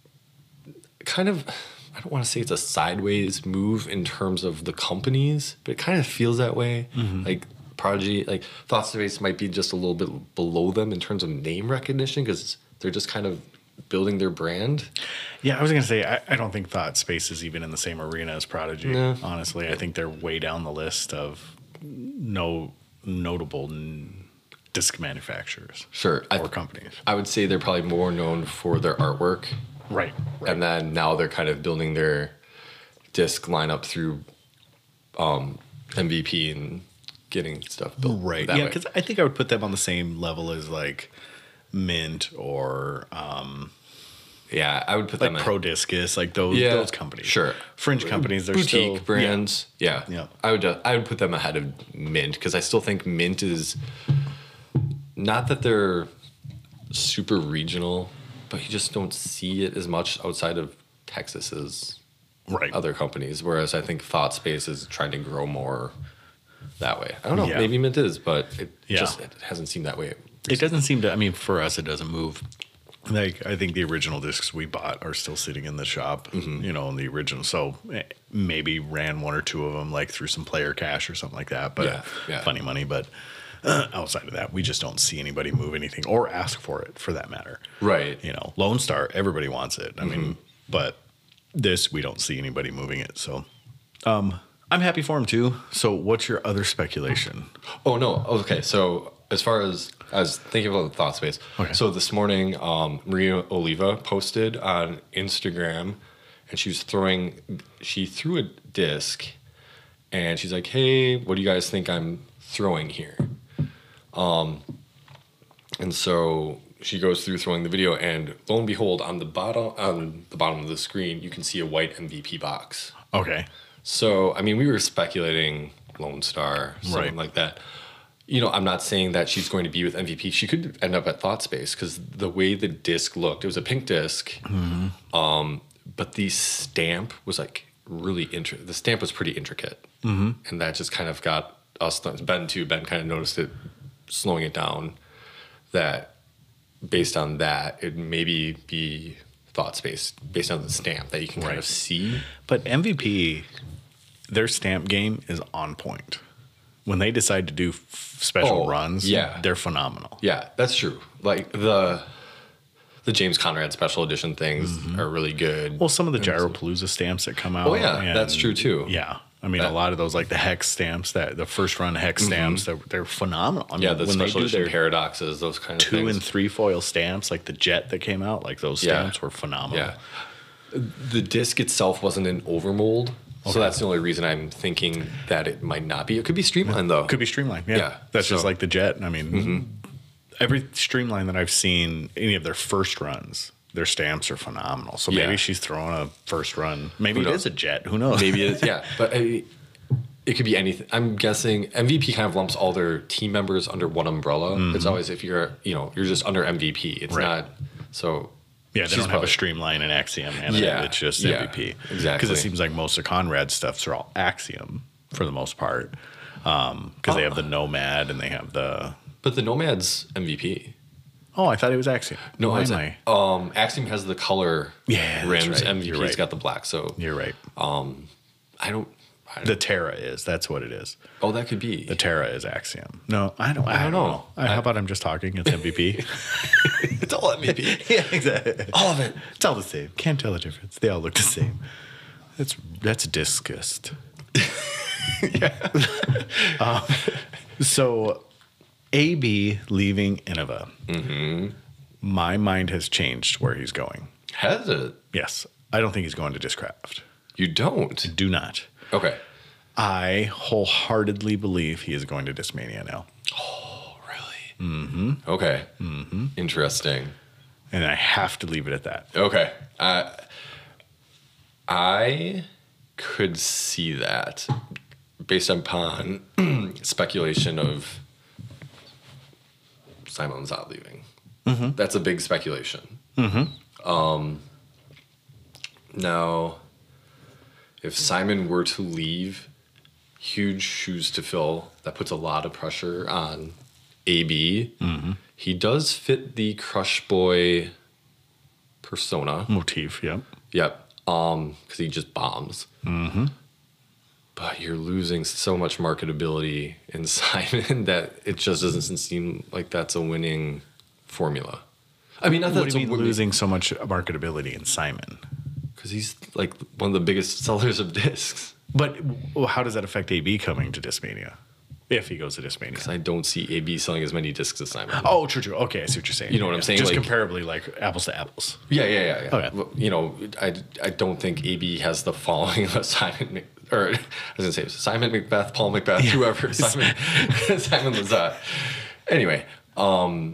kind of, I don't want to say it's a sideways move in terms of the companies, but it kind of feels that way. Mm-hmm. Like Prodigy, like ThoughtSpace might be just a little bit below them in terms of name recognition because they're just kind of building their brand. Yeah, I was going to say, I, I don't think ThoughtSpace is even in the same arena as Prodigy, no. honestly. I think they're way down the list of no notable n- disc manufacturers. Sure. Or I, companies. I would say they're probably more known for their artwork. Right, right. And then now they're kind of building their disc lineup through um, M V P and getting stuff built. Right. Yeah, because I think I would put them on the same level as like Mint or um, yeah, I would put like them Pro Discus, like those yeah, those companies. Sure. Fringe companies, they're boutique still brands. Yeah. Yeah. yeah. I would uh, I would put them ahead of Mint because I still think Mint is not that they're super regional, but you just don't see it as much outside of Texas as right. other companies. Whereas I think ThoughtSpace is trying to grow more that way. I don't know. Yeah. Maybe Mint is, but it yeah. just it hasn't seemed that way. Recently. It doesn't seem to. I mean, for us, it doesn't move. Like I think the original discs we bought are still sitting in the shop. Mm-hmm. You know, in the original. So maybe ran one or two of them like through some player cash or something like that. But yeah, yeah. funny money. But uh, outside of that, we just don't see anybody move anything or ask for it for that matter. Right. You know, Lone Star, everybody wants it. I mm-hmm. mean, but this we don't see anybody moving it. So. Um, I'm happy for him too. So, what's your other speculation? Oh no. Okay. So, as far as I was thinking about the ThoughtSpace. Okay. So this morning, um, Maria Oliva posted on Instagram, and she was throwing. She threw a disc, and she's like, "Hey, what do you guys think I'm throwing here?" Um, and so she goes through throwing the video, and lo and behold, on the bottom on the bottom of the screen, you can see a white M V P box. Okay. So, I mean, we were speculating Lone Star, something right. like that. You know, I'm not saying that she's going to be with M V P. She could end up at ThoughtSpace because the way the disc looked, it was a pink disc, mm-hmm. um, but the stamp was like really intricate. The stamp was pretty intricate. Mm-hmm. And that just kind of got us, Ben too, Ben kind of noticed it, slowing it down, that based on that, it maybe be ThoughtSpace based on the stamp that you can right. kind of see. But M V P... their stamp game is on point. When they decide to do f- special oh, runs, yeah. they're phenomenal. Yeah, that's true. Like the the James Conrad special edition things mm-hmm. are really good. Well, some of the Gyropalooza stamps that come out. Oh yeah, and that's true too. Yeah. I mean, that, a lot of those, like the hex stamps, that the first run hex mm-hmm. stamps, they're, they're phenomenal. I mean, yeah, the when special they do edition paradoxes, those kind of two things. and three foil stamps, like the Jet that came out, like those stamps yeah. were phenomenal. Yeah. The disc itself wasn't an overmold. Okay. So that's the only reason I'm thinking that it might not be. It could be Streamline, though. Could be Streamline, yeah. yeah. That's so, just like the Jet. I mean, mm-hmm. every Streamline that I've seen, any of their first runs, their stamps are phenomenal. So maybe yeah. she's throwing a first run. Maybe it is a Jet. Who knows? Maybe it is, yeah. But I, it could be anything. I'm guessing M V P kind of lumps all their team members under one umbrella. Mm-hmm. It's always if you're, you know, you're just under M V P. It's right. not, so... Yeah, they She's don't have probably, a Streamline and Axiom, and yeah, it's just yeah, M V P. Exactly. Because it seems like most of Conrad's stuffs are all Axiom for the most part. Because um, oh. they have the Nomad and they have the... But the Nomad's M V P. Oh, I thought it was Axiom. No, Why it's am I? Um, Axiom has the color yeah, rims. right. M V P's right. got the black. So You're right. Um, I don't... The Terra is. That's what it is. Oh, that could be. The Terra is Axiom. No, I don't. I, I don't know. know. I, how about I'm just talking? It's M V P. It's all M V P. Yeah, exactly. All of it. It's all the same. Can't tell the difference. They all look the same. That's that's disgust. Yeah. um, so, A B leaving Innova. Mm-hmm. My mind has changed where he's going. Has it? Yes. I don't think he's going to Discraft. You don't? Do not. Okay. I wholeheartedly believe he is going to Discmania now. Oh, really? Mm-hmm. Okay. Mm-hmm. Interesting. And I have to leave it at that. Okay. Uh, I could see that based upon speculation of Simon Lizotte leaving. Mm-hmm. That's a big speculation. Mm-hmm. Um, now, if Simon were to leave, huge shoes to fill. That puts a lot of pressure on A B. Mm-hmm. He does fit the Crush Boy persona. Motif, yep. Yep. Um, because he just bombs. Mm-hmm. But you're losing so much marketability in Simon that it just doesn't seem like that's a winning formula. I mean, not that What it's do you a mean winning, losing so much marketability in Simon? because he's like one of the biggest sellers of discs. But well, how does that affect A B coming to Discmania? If he goes to Discmania. Because I don't see A B selling as many discs as Simon. Oh, true, true. Okay, I see what you're saying. You know what I'm Yeah. saying? Just Like- comparably, like apples to apples. Yeah, yeah, yeah. yeah. Okay. Well, you know, I, I don't think A B has the following of Simon, Mc, or I was going to say Simon Macbeth, Paul Macbeth, whoever, Simon, Simon Lizotte. Anyway, um,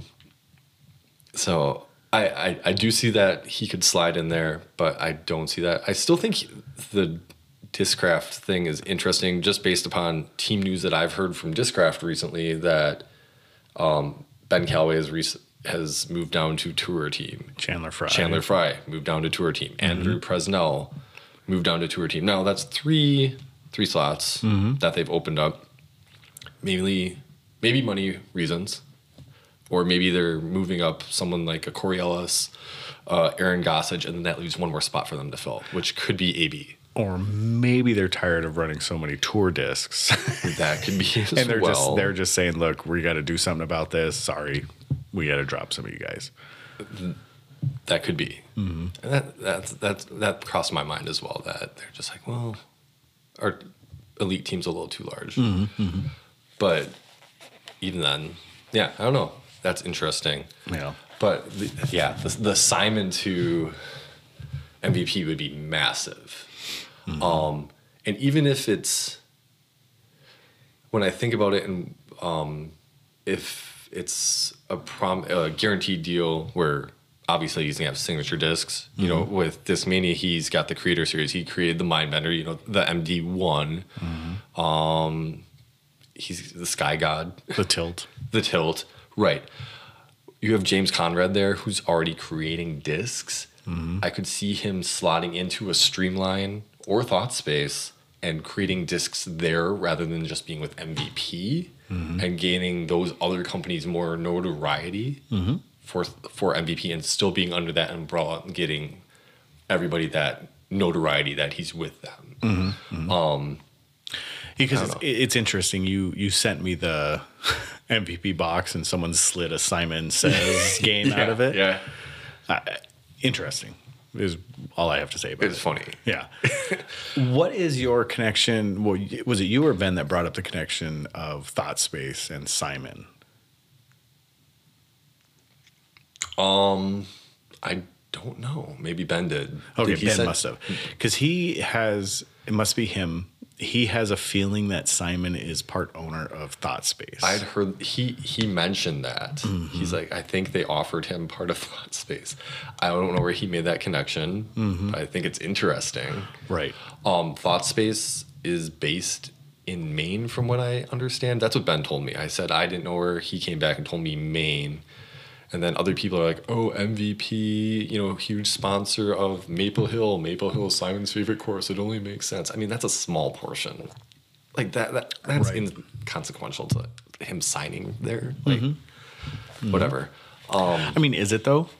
so I, I, I do see that he could slide in there, but I don't see that. I still think the Discraft thing is interesting just based upon team news that I've heard from Discraft recently that um, Ben Calloway has rec- has moved down to tour team. Chandler Fry. Chandler Fry moved down to tour team. Mm-hmm. Andrew Presnell moved down to tour team. Now that's three three slots mm-hmm. that they've opened up. Maybe maybe money reasons, or maybe they're moving up someone like a Corey Ellis, uh, Aaron Gossage, and then that leaves one more spot for them to fill, which could be A B. Or maybe they're tired of running so many tour discs. That could be as and they're well. just they're just saying, look, we got to do something about this. Sorry, we got to drop some of you guys. That could be. Mm-hmm. And that that's that's that crossed my mind as well. That they're just like, well, our elite team's a little too large. Mm-hmm, mm-hmm. But even then, yeah, I don't know. That's interesting. Yeah. But the, yeah, the, the Simon to M V P would be massive. Mm-hmm. Um, and even if it's, when I think about it, and um, if it's a prom a guaranteed deal where obviously he's gonna have signature discs, you mm-hmm. know, with Discmania he's got the Creator Series, he created the Mindbender, you know, the M D one. Mm-hmm. Um, he's the Sky God, the Tilt, the Tilt, right? You have James Conrad there, who's already creating discs. Mm-hmm. I could see him slotting into a Streamline or ThoughtSpace and creating discs there rather than just being with M V P mm-hmm. and gaining those other companies more notoriety mm-hmm. for for M V P and still being under that umbrella and getting everybody that notoriety that he's with them. Mm-hmm. Mm-hmm. Um, because it's, it's interesting. You you sent me the M V P box and someone slid a Simon Says game yeah, out of it. Yeah. Uh, interesting is all I have to say about it's it. It's funny. Yeah. What is your connection? Well, was it you or Ben that brought up the connection of ThoughtSpace and Simon? Um, I don't know. Maybe Ben did. Okay, did he Ben said, must have. Because he has, it must be him. He has a feeling that Simon is part owner of ThoughtSpace. I'd heard he he mentioned that. Mm-hmm. He's like, I think they offered him part of ThoughtSpace. I don't know where he made that connection, mm-hmm. but I think it's interesting. Right. Um, ThoughtSpace is based in Maine, from what I understand. That's what Ben told me. I said I didn't know where. He came back and told me Maine. And then other people are like, oh, M V P, you know, huge sponsor of Maple Hill. Maple Hill is Simon's favorite course. It only makes sense. I mean, that's a small portion. Like, that, that that's right. inconsequential to him signing there. Like, mm-hmm. whatever. Um, I mean, is it, though?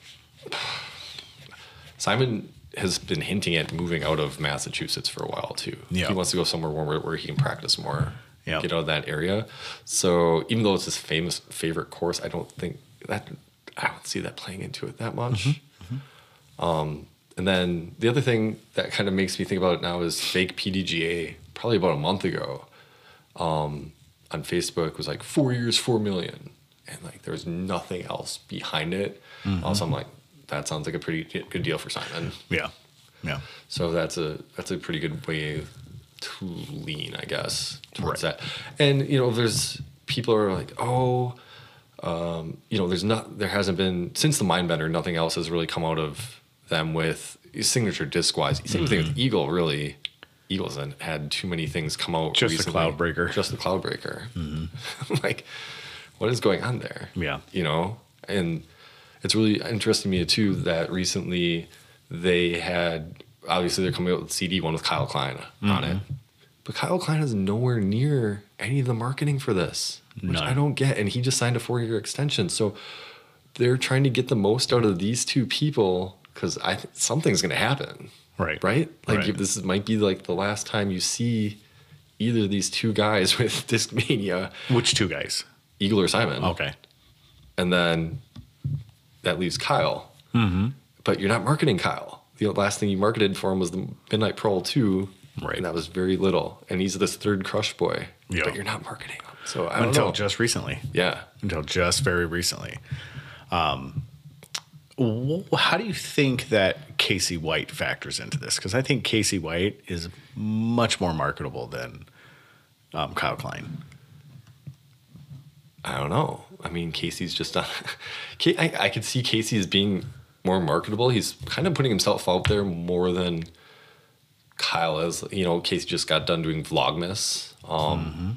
Simon has been hinting at moving out of Massachusetts for a while, too. Yeah. He wants to go somewhere where, where he can practice more, yep. get out of that area. So even though it's his famous favorite course, I don't think that... I don't see that playing into it that much. Mm-hmm. Mm-hmm. Um, and then the other thing that kind of makes me think about it now is fake P D G A, probably about a month ago, um, on Facebook was like four years, four million. And like there was nothing else behind it. Mm-hmm. Also, I'm like, that sounds like a pretty good deal for Simon. Yeah. Yeah. So that's a that's a pretty good way to lean, I guess, towards Right. that. And you know, there's people are like, oh, um, you know, there's not there hasn't been since the Mindbender, nothing else has really come out of them with signature disc wise. Same thing with Eagle, really. Eagles hasn't had too many things come out. Just the recently. Cloudbreaker. Just the Cloudbreaker. Mm-hmm. Like, what is going on there? Yeah. You know, and it's really interesting to me too that recently they had obviously they're coming out with C D one with Kyle Klein mm-hmm. on it, but Kyle Klein is nowhere near any of the marketing for this, which None. I don't get. And he just signed a four year extension, so they're trying to get the most out of these two people because I th- something's going to happen. Right. Right? Like right. If this is, might be like the last time you see either of these two guys with Discmania. Which two guys? Eagle or Simon. Okay. And then that leaves Kyle. Mm-hmm. But you're not marketing Kyle. The last thing you marketed for him was the Midnight Pearl two. Right. And that was very little. And he's this third Crush boy. Yeah. But you're not marketing him. So I don't Until know. just recently. Yeah. Until just very recently. Um, how do you think that Casey White factors into this? Because I think Casey White is much more marketable than um, Kyle Klein. I don't know. I mean, Casey's just on. I, I could see Casey as being more marketable. He's kind of putting himself out there more than Kyle is. You know, Casey just got done doing Vlogmas. Um,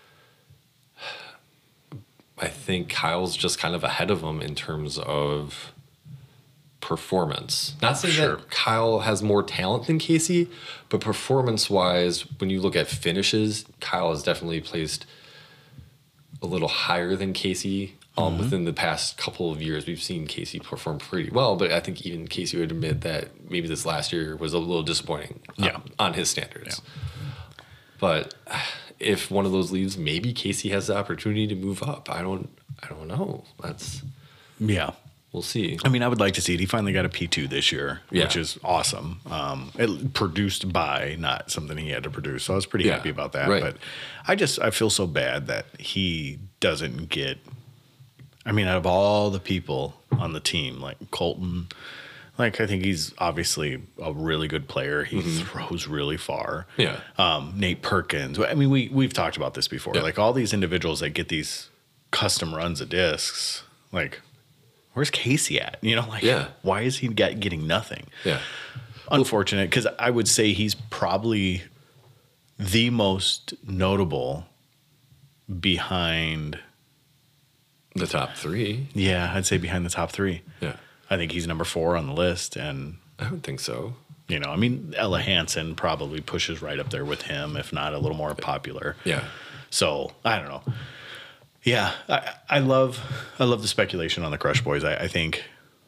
mm-hmm. I think Kyle's just kind of ahead of him in terms of performance. Not saying sure. that Kyle has more talent than Casey, but performance-wise, when you look at finishes, Kyle has definitely placed a little higher than Casey. Um, mm-hmm. Within the past couple of years, we've seen Casey perform pretty well, but I think even Casey would admit that maybe this last year was a little disappointing yeah. on, on his standards. Yeah. But if one of those leaves, maybe Casey has the opportunity to move up. I don't. I don't know. That's yeah. We'll see. I mean, I would like to see it. He finally got a P two this year, yeah. which is awesome. Um, it produced by, not something he had to produce. So I was pretty yeah. happy about that. Right. But I just, I feel so bad that he doesn't get, I mean, out of all the people on the team, like Colton, like I think he's obviously a really good player. He mm-hmm. throws really far. Yeah. Um, Nate Perkins. I mean, we, we've talked about this before. Yeah. Like all these individuals that get these custom runs of discs, like, where's Casey at? You know, like, yeah. why is he get, getting nothing? Yeah. Unfortunate, because I would say he's probably the most notable behind the top three. Yeah, I'd say behind the top three. Yeah. I think he's number four on the list. And I don't think so. You know, I mean, Ella Hansen probably pushes right up there with him, if not a little more popular. Yeah. So I don't know. Yeah, I, I love I love the speculation on the Crush Boys. I, I think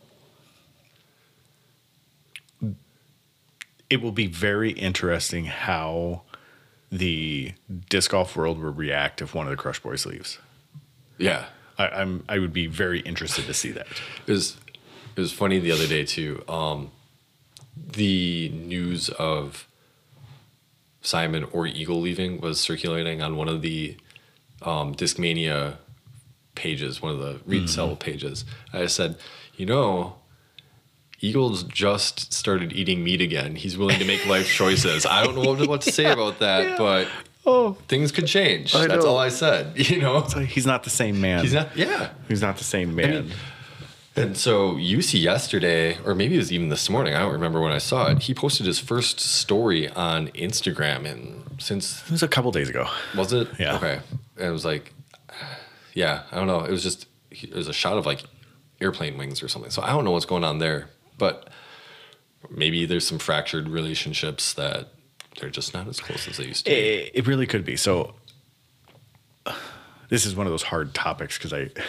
it will be very interesting how the disc golf world will react if one of the Crush Boys leaves. Yeah, I, I'm I would be very interested to see that. It was it was funny the other day too. Um, the news of Simon or Eagle leaving was circulating on one of the Um, Discmania pages, one of the read mm-hmm. sell pages. I said, you know, Eagle's just started eating meat again. He's willing to make life choices. I don't know what to say about that, yeah. but oh, things could change. I That's know. all I said. You know, like he's not the same man. He's not. Yeah, he's not the same man. I mean, and so U C yesterday, or maybe it was even this morning, I don't remember when I saw it, he posted his first story on Instagram, and since it was a couple days ago. Was it? Yeah. Okay. And it was like, yeah, I don't know. It was just, it was a shot of like airplane wings or something. So I don't know what's going on there, but maybe there's some fractured relationships that they're just not as close as they used to be. It, it really could be. So uh, this is one of those hard topics because I,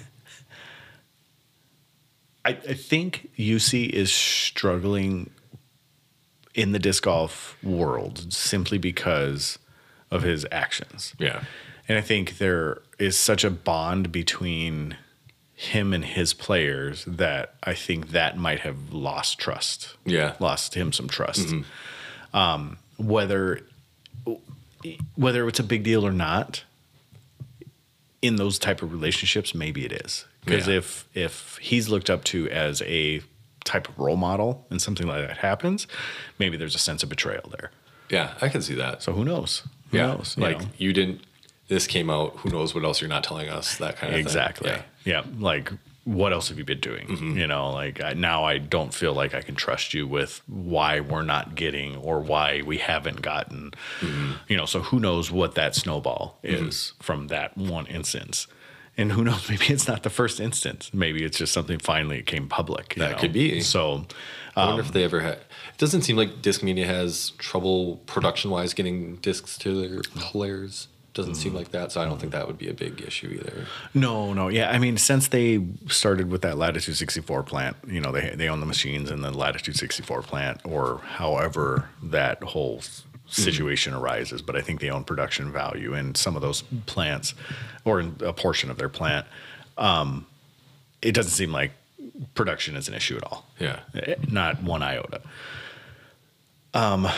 I, I think U C is struggling in the disc golf world simply because of his actions. Yeah. And I think there is such a bond between him and his players that I think that might have lost trust. Yeah. Lost him some trust. Mm-hmm. Um, whether whether it's a big deal or not, in those type of relationships, maybe it is. Because yeah. if if he's looked up to as a type of role model and something like that happens, maybe there's a sense of betrayal there. Yeah, I can see that. So who knows? Who yeah, knows? You like know? you didn't. This came out. Who knows what else you're not telling us? That kind of exactly. thing. Yeah. yeah. Like, what else have you been doing? Mm-hmm. You know, like I, now I don't feel like I can trust you with why we're not getting or why we haven't gotten. Mm-hmm. You know, so who knows what that snowball is mm-hmm. from that one instance. And who knows, maybe it's not the first instance. Maybe it's just something finally came public. You that know? could be. So um, I wonder if they ever had. It doesn't seem like Discmania has trouble production-wise getting discs to their players. Doesn't seem like that, so I don't think that would be a big issue either. No, no, yeah. I mean, since they started with that Latitude sixty-four plant, you know, they they own the machines in the Latitude sixty-four plant, or however that whole situation mm-hmm. arises. But I think they own production value in some of those plants, or in a portion of their plant. Um, it doesn't seem like production is an issue at all. Yeah, not one iota. Um.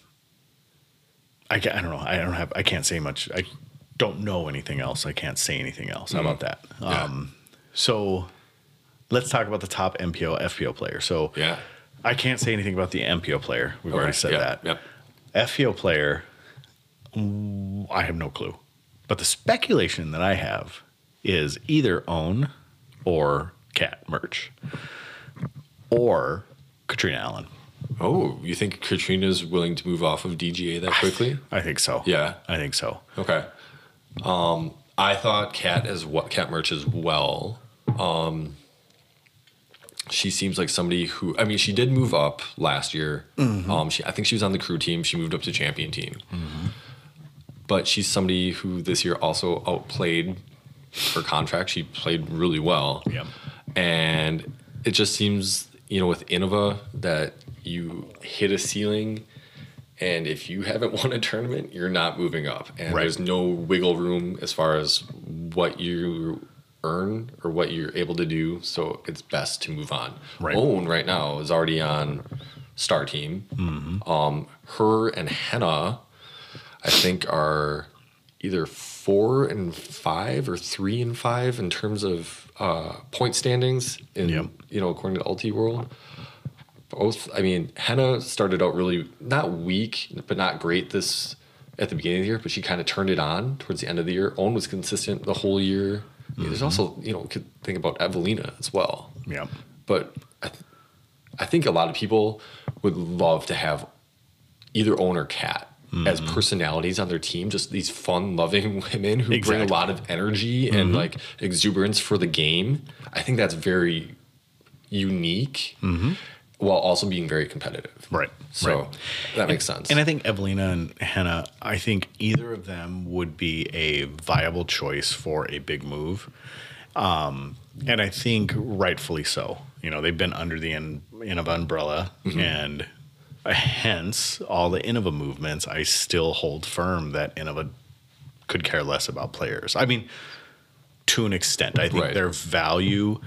I, I don't know. I don't have. I can't say much. I don't know anything else. I can't say anything else. How mm. about that? Yeah. Um, so let's talk about the top M P O, F P O player. So yeah, I can't say anything about the M P O player. We've okay. already said yep. that. Yep. F P O player, I have no clue. But the speculation that I have is either own or Cat merch or Katrina Allen. Oh, you think Katrina's willing to move off of D G A that quickly? I think so. Yeah, I think so. Okay. Um, I thought Cat as what Cat merch as well. Um, she seems like somebody who, I mean, she did move up last year. Mm-hmm. Um, she, I think she was on the crew team. She moved up to champion team. Mm-hmm. But she's somebody who this year also outplayed her contract. She played really well. Yep. And it just seems, you know, with Innova that you hit a ceiling, and if you haven't won a tournament, you're not moving up. And right. there's no wiggle room as far as what you earn or what you're able to do. So it's best to move on. Right. Owen right now is already on Star Team. Mm-hmm. Um, her and Henna, I think, are either four and five or three and five in terms of uh, point standings in, yep. you know, according to Ulti World. Both, I mean, Henna started out really not weak, but not great this at the beginning of the year, but she kind of turned it on towards the end of the year. Owen was consistent the whole year. Mm-hmm. Yeah, there's also, you know, could think about Evelina as well. Yeah. But I, th- I think a lot of people would love to have either Owen or Cat mm-hmm. as personalities on their team, just these fun, loving women who exactly. bring a lot of energy mm-hmm. and like exuberance for the game. I think that's very unique. Mm-hmm. While also being very competitive. Right. So right. that and, makes sense. And I think Evelina and Henna, I think either of them would be a viable choice for a big move. Um, and I think rightfully so. You know, they've been under the in, Innova umbrella, mm-hmm. and hence all the Innova movements, I still hold firm that Innova could care less about players. I mean, to an extent. I think right. their value...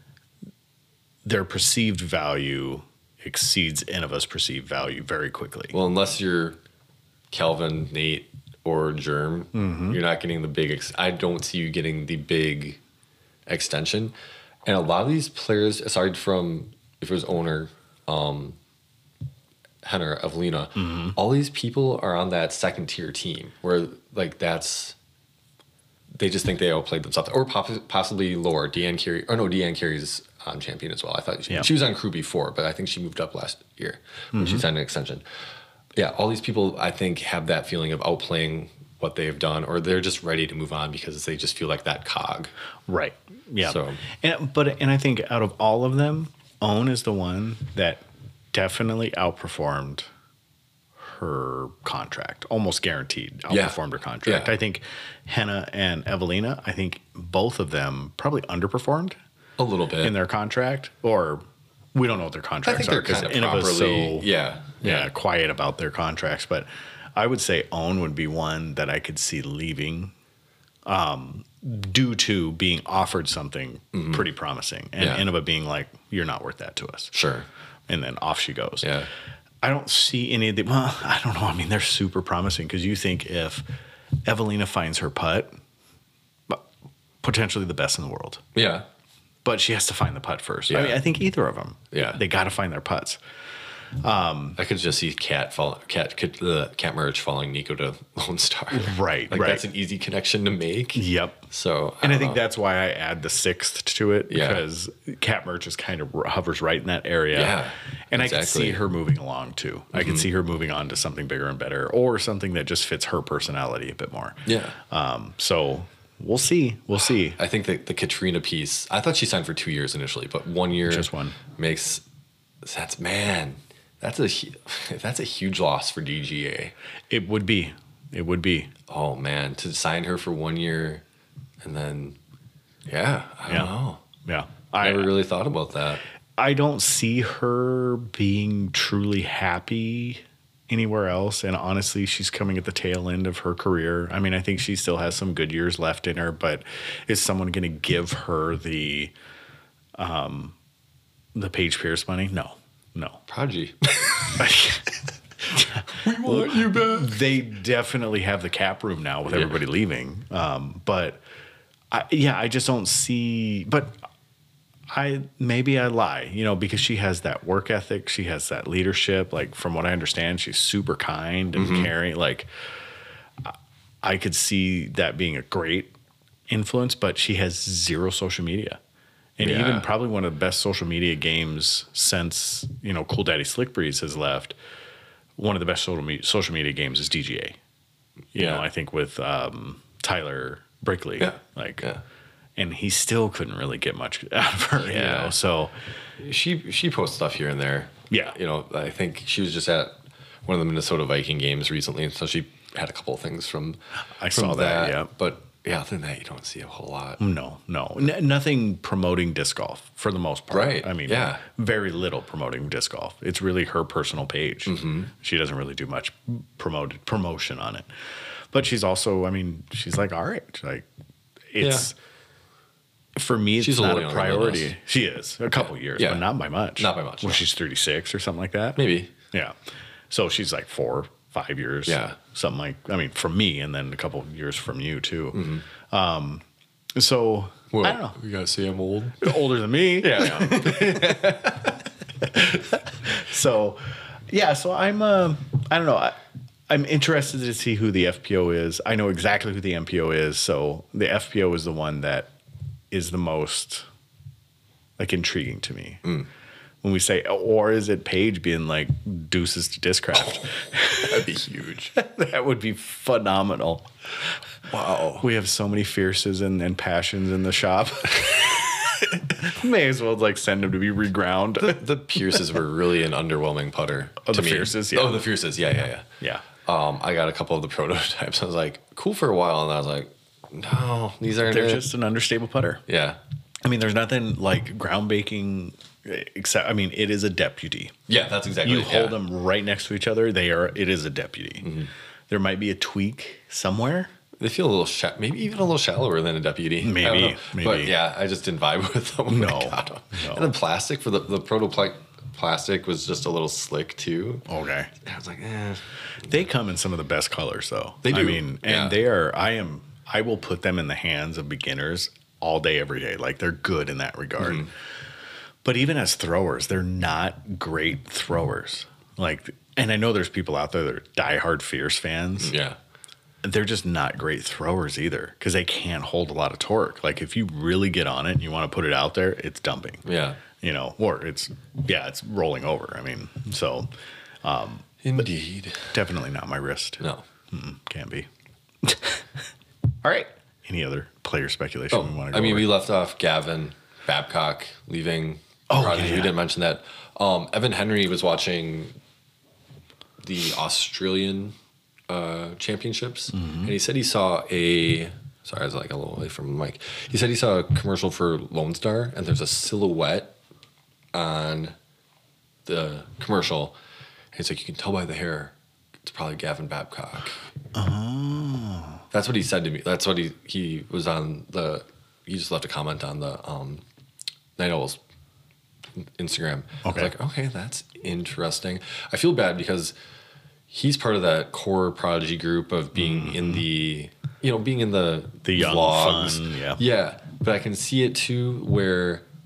their perceived value exceeds Innova's perceived value very quickly. Well, unless you're Kelvin, Nate, or Germ, mm-hmm. you're not getting the big... Ex- I don't see you getting the big extension. And a lot of these players, aside from if it was Owner, um, Henner, Evelina, mm-hmm. all these people are on that second-tier team where, like, that's... They just think they outplayed themselves. Or possibly lower. Deanne Carey... Or no, Deanne Carey's on champion as well. I thought she, yeah. she was on crew before, but I think she moved up last year when mm-hmm. she signed an extension. Yeah, all these people, I think, have that feeling of outplaying what they have done, or they're just ready to move on because they just feel like that cog. Right. Yeah. So, and, but and I think out of all of them, Own is the one that definitely outperformed her contract, almost guaranteed outperformed yeah. her contract. Yeah. I think Henna and Evelina, I think both of them probably underperformed. A little bit. In their contract, or we don't know what their contracts I think are they're kind of properly, so yeah, yeah, yeah, quiet about their contracts. But I would say Own would be one that I could see leaving um, due to being offered something mm-hmm. pretty promising. And yeah. Innova being like, you're not worth that to us. Sure. And then off she goes. Yeah. I don't see any of the, well, I don't know. I mean, they're super promising because you think if Evelina finds her putt, potentially the best in the world. Yeah. but she has to find the putt first. Yeah. I mean, I think either of them. Yeah. They got to find their putts. I could just see Cat fall, Cat, the Cat Merge following Nico to Lone Star. Right, like right. that's an easy connection to make. Yep. So, And I, don't think know. that's why I add the sixth to it, Yeah. because Cat Merch is kind of hovers right in that area. Yeah, And I can exactly. see her moving along too. I can see her moving on to something bigger and better, or something that just fits her personality a bit more. Yeah. Um, so we'll see. We'll see. I think that the Katrina piece, I thought she signed for two years initially, but one year Just one. makes sense. Man, that's a hu- that's a huge loss for D G A. It would be. It would be. Oh man, to sign her for one year, and then yeah, I don't Yeah. know. Yeah. I I never really thought about that. I don't see her being truly happy anywhere else. And honestly, she's coming at the tail end of her career. I mean, I think she still has some good years left in her, but is someone going to give her the um, the Paige Pierce money? No, no. Prodigy. We want you back. They definitely have the cap room now with Yeah. everybody leaving. Um, but I, yeah, I just don't see. But I maybe I lie, you know, because she has that work ethic. She has that leadership. Like from what I understand, she's super kind and caring. Like I- I could see that being a great influence, but she has zero social media. And Yeah. even probably one of the best social media games since, you know, Cool Daddy Slick Breeze has left. One of the best social media, social media games is D G A. You Yeah. know, I think with um, Tyler Brickley. Yeah. Like, Yeah. and he still couldn't really get much out of her, you Yeah. know. So She she posts stuff here and there. Yeah. You know, I think she was just at one of the Minnesota Viking games recently, and so she had a couple of things from. I from saw that, yeah. But yeah, other than that, you don't see a whole lot. no, no, N- nothing promoting disc golf for the most part. Right, I mean, yeah. very little promoting disc golf. It's really her personal page. Mm-hmm. She doesn't really do much promoted promotion on it. But she's also, I mean, she's like our age. Like it's for me, it's She's a not little a younger than priority. us. She is a couple years, Yeah. but not by much. Not by much, Well, no. she's thirty-six or something like that. Maybe. Yeah. So she's like four, five years. Yeah. Something like, I mean, from me, and then a couple of years from you too. Mm-hmm. Um, so Well, I don't know. You gotta say I'm old. Older than me. Yeah. So, yeah. So I'm, uh, I don't know. I, I'm interested to see who the F P O is. I know exactly who the M P O is. So the F P O is the one that is the most like intriguing to me. Mm. When we say, or is it Paige being like deuces to Discraft? That'd be huge. That would be phenomenal. Wow. We have so many fierces and, and passions in the shop. May as well like send them to be reground. The Pierces were really an underwhelming putter. Oh, to the me. Fierces, yeah. Oh, the Fierces. Yeah, yeah, yeah. Yeah. Um, I got a couple of the prototypes. I was like, cool for a while, and I was like, no, these aren't. They're it. just an understable putter. Yeah. I mean, there's nothing like ground baking except, I mean, it is a deputy. Yeah, that's exactly. You it, hold yeah. them right next to each other. They are, it is a deputy. Mm-hmm. There might be a tweak somewhere. They feel a little, sha- maybe even a little shallower than a deputy. Maybe, I don't know. maybe. But yeah, I just didn't vibe with them. when I No, got 'em. no. And the plastic for the the proto plastic was just a little slick too. Okay. I was like, eh. They come in some of the best colors though. They I do, mean, and yeah. they are, I am, I will put them in the hands of beginners all day, every day. Like they're good in that regard. Mm-hmm. But even as throwers, they're not great throwers. Like, and I know there's people out there that are diehard Fierce fans. Yeah. They're just not great throwers either because they can't hold a lot of torque. Like if you really get on it and you want to put it out there, it's dumping. Yeah. You know, or it's, yeah, it's rolling over. I mean, so Indeed. definitely not my wrist. No. Mm, can't be. All right. Any other player speculation Oh, we want to go I mean, over? we left off Gavin Babcock leaving. Oh, Prodigy. yeah, We yeah. didn't mention that. Um, Evan Henry was watching the Australian uh, championships, Mm-hmm. and he said he saw a. Sorry, I was like a little away from the mic. He said he saw a commercial for Lone Star, and there's a silhouette on the commercial. And he's like, you can tell by the hair, it's probably Gavin Babcock. Oh. That's what he said to me. That's what he he was on the. He just left a comment on the um, Night Owls Instagram. I Okay. was like, okay, that's interesting. I feel bad because he's part of that core Prodigy group of being in the, you know, being in the The young, vlogs. fun, yeah. Yeah, but I can see it too where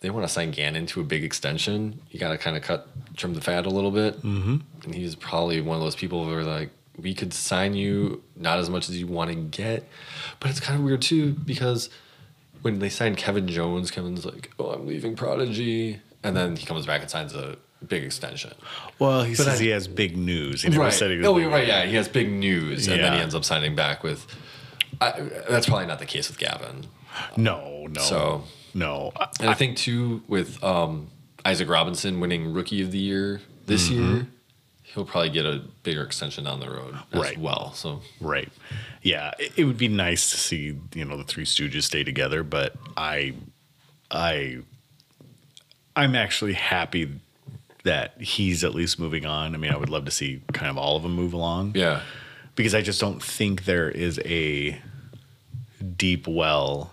they want to sign Gannon to a big extension, you got to kind of cut, trim the fat a little bit. Mm-hmm. And he's probably one of those people who are like, we could sign you not as much as you want to get. But it's kind of weird, too, because when they signed Kevin Jones, Kevin's like, oh, I'm leaving Prodigy. And then he comes back and signs a big extension. Well, he But says I- he has big news. He never Right. said he was Oh, leaving. you're right. Yeah, he has big news. And then he Yeah. ends up signing back with... I, that's probably not the case with Gavin. No, no. So... No. I- And I think too, with um, Isaac Robinson winning Rookie of the Year this Mm-hmm. year, he'll probably get a bigger extension down the road as Right. well. So Right. Yeah. It, it would be nice to see, you know, the Three Stooges stay together, but I, I, I'm actually happy that he's at least moving on. I mean, I would love to see kind of all of them move along. yeah, Because I just don't think there is a deep well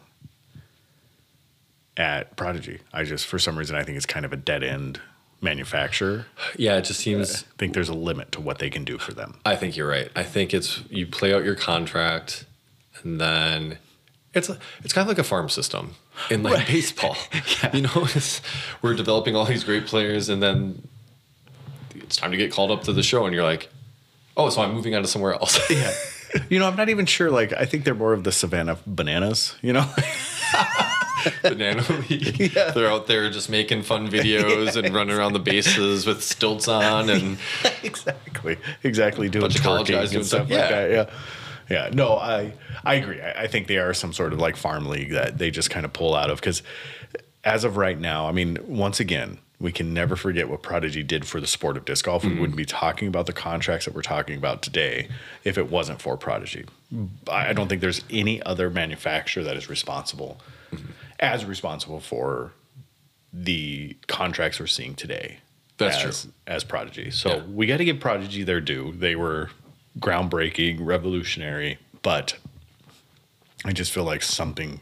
at Prodigy. I just, for some reason, I think it's kind of a dead end manufacturer. yeah, it just I seems. think there's a limit to what they can do for them. I think you're right. I think it's you play out your contract, and then it's a, it's kind of like a farm system in like baseball. You know, it's, we're developing all these great players, and then it's time to get called up to the show, and you're like, oh, so I'm moving on to somewhere else. Yeah. You know, I'm not even sure. Like, I think they're more of the Savannah Bananas, you know? Banana League. Yeah. They're out there just making fun videos and running around the bases with stilts on, and exactly. Exactly. Doing Bunch of college twerking guys doing and stuff stuff. like Yeah. that. Yeah. Yeah. No, I I agree. I, I think they are some sort of like farm league that they just kind of pull out of. Because as of right now, I mean, once again, we can never forget what Prodigy did for the sport of disc golf. We wouldn't be talking about the contracts that we're talking about today if it wasn't for Prodigy. I I don't think there's any other manufacturer that is responsible, as responsible for the contracts we're seeing today. That's as, true. As Prodigy. So Yeah. we got to give Prodigy their due. They were groundbreaking, revolutionary, but I just feel like something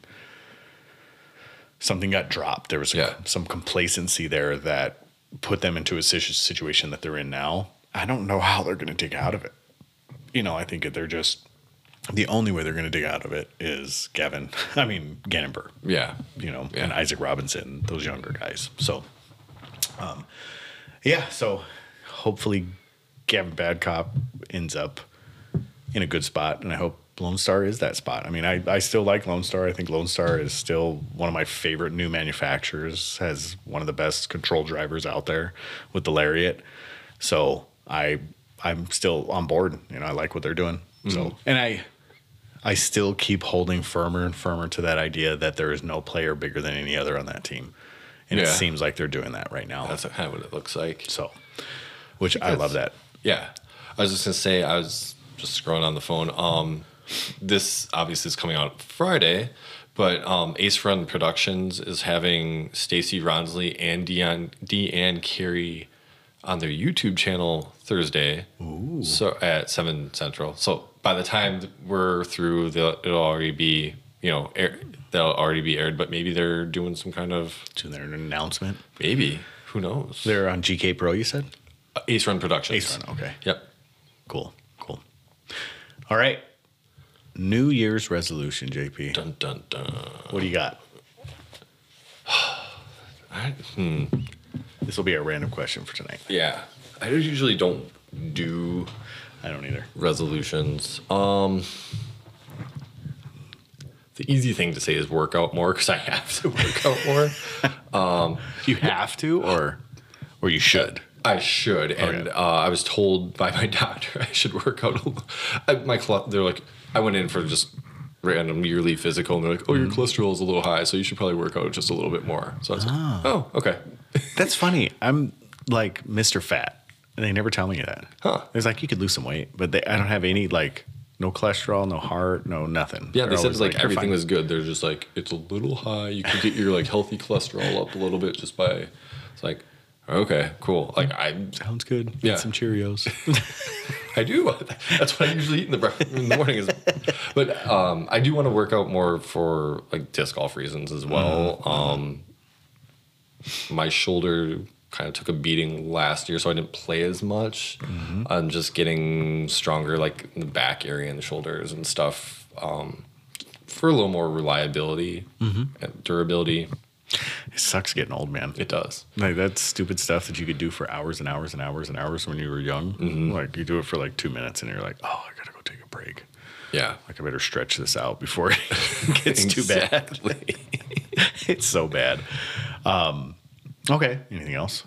something got dropped. There was a, Yeah. some complacency there that put them into a situ- situation that they're in now. I don't know how they're going to dig out of it. You know, I think that they're just the only way they're going to dig out of it is Gavin. I mean, Gannon Burr. yeah, You know, Yeah. and Isaac Robinson, those younger guys. So, um, yeah. So hopefully, Gavin Badcop ends up in a good spot, and I hope Lone Star is that spot. I mean, I, I still like Lone Star. I think Lone Star is still one of my favorite new manufacturers, has one of the best control drivers out there with the Lariat. So I I'm still on board. You know, I like what they're doing. So and I I still keep holding firmer and firmer to that idea that there is no player bigger than any other on that team. And it Yeah. seems like they're doing that right now. that's kind of what it looks like. So which I love that. Yeah, I was just gonna say I was just scrolling on the phone. Um, this obviously is coming out Friday, but um, Ace Run Productions is having Stacy Ronsley and Deanne Deanne Carey on their YouTube channel Thursday. Ooh. So at seven Central. So by the time we're through, the it'll already be you know air, they'll already be aired. But maybe they're doing some kind of To their announcement. maybe who knows? They're on G K Pro, you said? Uh, Ace Run Productions. Ace Run, okay. Yep. Cool. Cool. All right. New Year's resolution, J P. Dun dun dun. What do you got? I, hmm. This will be a random question for tonight. Yeah, I usually don't do I don't either. resolutions. Um, the easy thing to say is work out more because I have to work out more. You have to, or or you should. I should, and Okay. uh, I was told by my doctor I should work out. A little. I, my chole- they're like, I went in for just random yearly physical, and they're like, oh, your cholesterol is a little high, so you should probably work out just a little bit more. So I was like, oh, okay. That's funny. I'm like Mister Fat, and they never tell me that. Huh. It's like you could lose some weight, but they, I don't have any like no cholesterol, no heart, no nothing. Yeah, They're they said always like, "You're everything fine." was good. They're just like, it's a little high. You can get your like healthy cholesterol up a little bit just by. It's like, okay, cool. Like I, Sounds good. Yeah. Eat some Cheerios. I do. That's what I usually eat in the bre- in the morning. Is, but um, I do want to work out more for like disc golf reasons as well. Mm-hmm. Um, my shoulder kind of took a beating last year, so I didn't play as much. Mm-hmm. I'm just getting stronger, like in the back area and the shoulders and stuff, um, for a little more reliability Mm-hmm. and durability. It sucks getting old, man. It does. Like that stupid stuff that you could do for hours and hours and hours and hours when you were young. Mm-hmm. Like you do it for like two minutes and you're like, oh, I gotta go take a break. Yeah. Like I better stretch this out before it gets too bad. It's so bad. Um, okay. Anything else?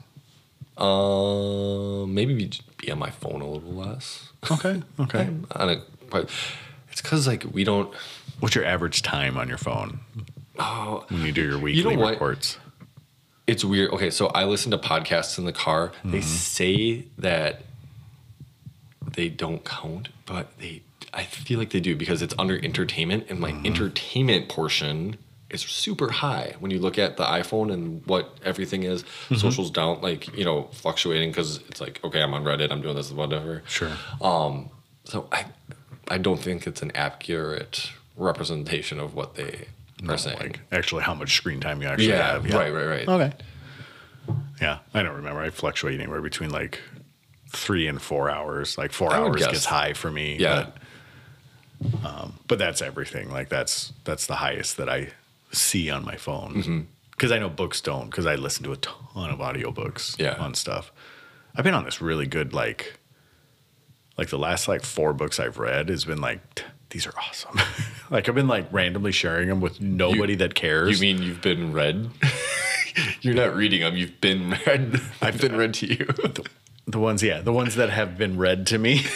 Um, maybe be, be on my phone a little less. Okay. Okay. on a, but it's because like we don't. What's your average time on your phone Oh, when you do your weekly you know what? reports? It's weird. Okay, so I listen to podcasts in the car. Mm-hmm. They say that they don't count, but they. I feel like they do because it's under entertainment, and my mm-hmm. entertainment portion is super high when you look at the iPhone and what everything is. Mm-hmm. Social's down, like, you know, fluctuating because it's like, okay, I'm on Reddit, I'm doing this, whatever. Sure. Um. So I, I don't think it's an accurate representation of what they no, are saying. Like actually, how much screen time you actually yeah, have. Yeah. Right. Right. Right. Okay. Yeah, I don't remember. I fluctuate anywhere between like three and four hours. Like four hours guess. gets high for me. Yeah. But, um, but that's everything. Like that's that's the highest that I see on my phone. Because mm-hmm. I know books don't. Because I listen to a ton of audiobooks yeah. on stuff. I've been on this really good like, like the last like four books I've read has been like. T- These are awesome. Like I've been like randomly sharing them with nobody you, that cares. You mean you've been read? You're not reading them. You've been read. I've been read to you. The, the ones, yeah, the ones that have been read to me.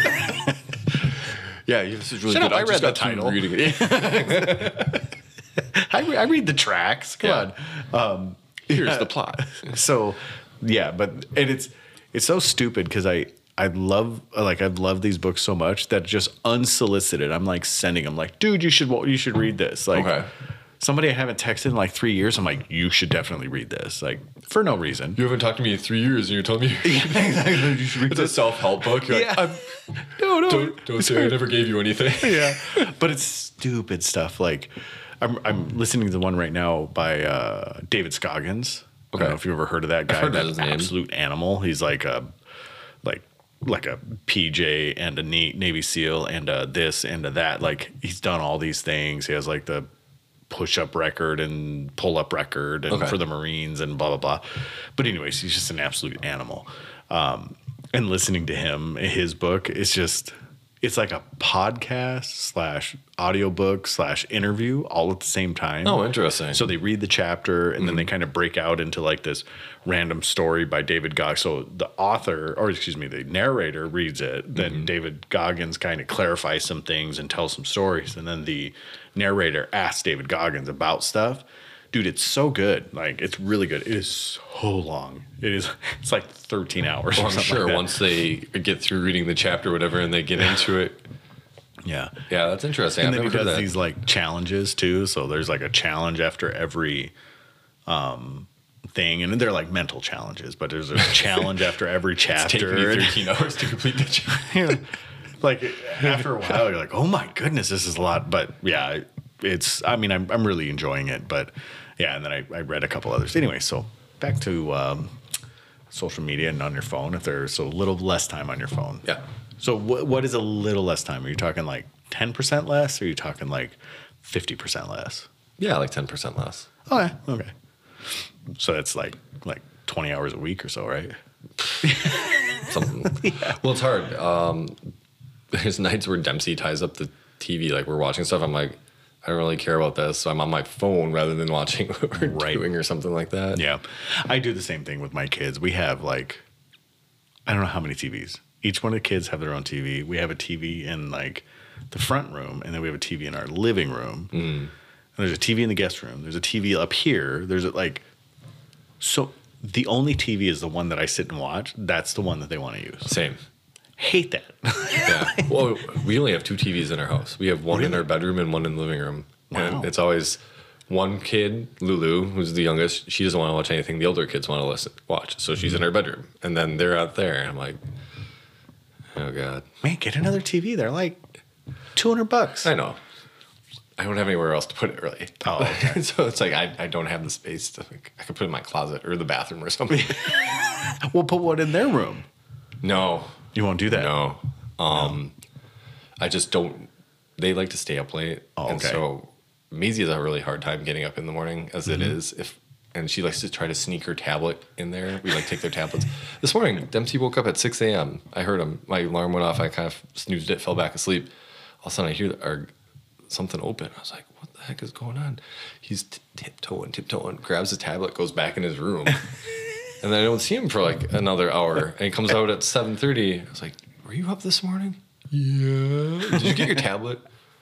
Yeah, this is really Shut good. Up, I, I just read got the title. Reading it. I, re- I read the tracks. Come yeah. on. Um, Here's yeah. the plot. So, yeah, but and it's it's so stupid because I. I love like I've loved these books so much that just unsolicited, I'm like sending them like, dude, you should you should read this. Like okay. somebody I haven't texted in like three years. I'm like, you should definitely read this. Like for no reason. You haven't talked to me in three years, and you're telling me yeah, exactly. You should read it's this. a self help book. You're yeah. like, I'm, no, no, don't, don't say I never gave you anything. Yeah, but it's stupid stuff. Like I'm I'm listening to the one right now by uh, David Scoggins. Okay. I don't know if you've ever heard of that guy. I've heard that his absolute name. animal. He's like a like. like a P J and a Navy SEAL and a this and a that. Like he's done all these things. He has like the push up record and pull up record and okay. for the Marines and blah, blah, blah. But anyways, he's just an absolute animal. Um, and listening to him, his book, it's just, it's like a podcast slash audiobook slash interview all at the same time. Oh, interesting. So they read the chapter and mm-hmm. then they kind of break out into like this random story by David Goggins. So the author, or excuse me, the narrator reads it. Then mm-hmm. David Goggins kind of clarifies some things and tells some stories. And then the narrator asks David Goggins about stuff. Dude, it's so good. Like, it's really good. It is so long. It is, it's like thirteen hours. Well, or I'm something sure like that. once they get through reading the chapter or whatever and they get into it. Yeah. Yeah, that's interesting. And I've then he never does heard these like challenges too. So there's like a challenge after every um, thing. And they're like mental challenges, but there's a challenge after every chapter. It's taking me thirteen hours to complete the chapter. Like after a while, you're like, oh my goodness, this is a lot. But yeah, it's, I mean, I'm, I'm really enjoying it. But yeah, and then I, I read a couple others. Anyway, so back to um, social media and on your phone, if there's a little less time on your phone. Yeah. So what what is a little less time? Are you talking like ten percent less or are you talking like fifty percent less? Yeah, like ten percent less. Okay, okay. So it's like like twenty hours a week or so, right? Something. Yeah. Well, it's hard. Um, there's nights where Dempsey ties up the T V, like we're watching stuff. I'm like, I don't really care about this. So I'm on my phone rather than watching what we're right. doing or something like that. Yeah. I do the same thing with my kids. We have like, I don't know how many T Vs. Each one of the kids have their own T V. We have a T V in like the front room, and then we have a T V in our living room. Mm. And there's a T V in the guest room. There's a T V up here. There's a, like, so the only T V is the one that I sit and watch. That's the one that they want to use. Same. Hate that. Yeah. Well, we only have two T Vs in our house. We have one really? in our bedroom and one in the living room. Wow. And it's always one kid, Lulu, who's the youngest. She doesn't want to watch anything. The older kids want to listen, watch. So she's mm-hmm. in her bedroom. And then they're out there. And I'm like, oh, God. Man, get another T V. They're like two hundred bucks. I know. I don't have anywhere else to put it, really. Oh, okay. So it's like I, I don't have the space to, like, I could put it in my closet or the bathroom or something. We'll put one in their room. No. You won't do that? No. Um, no. I just don't, they like to stay up late. Oh, okay. And so Maisie has a really hard time getting up in the morning as mm-hmm. it is. If and she likes to try to sneak her tablet in there. We like take their tablets. This morning, Dempsey woke up at six a.m. I heard him. My alarm went off. I kind of snoozed it, fell back asleep. All of a sudden, I hear the, or something open. I was like, what the heck is going on? He's t- tiptoeing, tiptoeing, grabs the tablet, goes back in his room. And then I don't see him for like another hour. And he comes out at seven thirty. I was like, were you up this morning? Yeah. Did you get your tablet?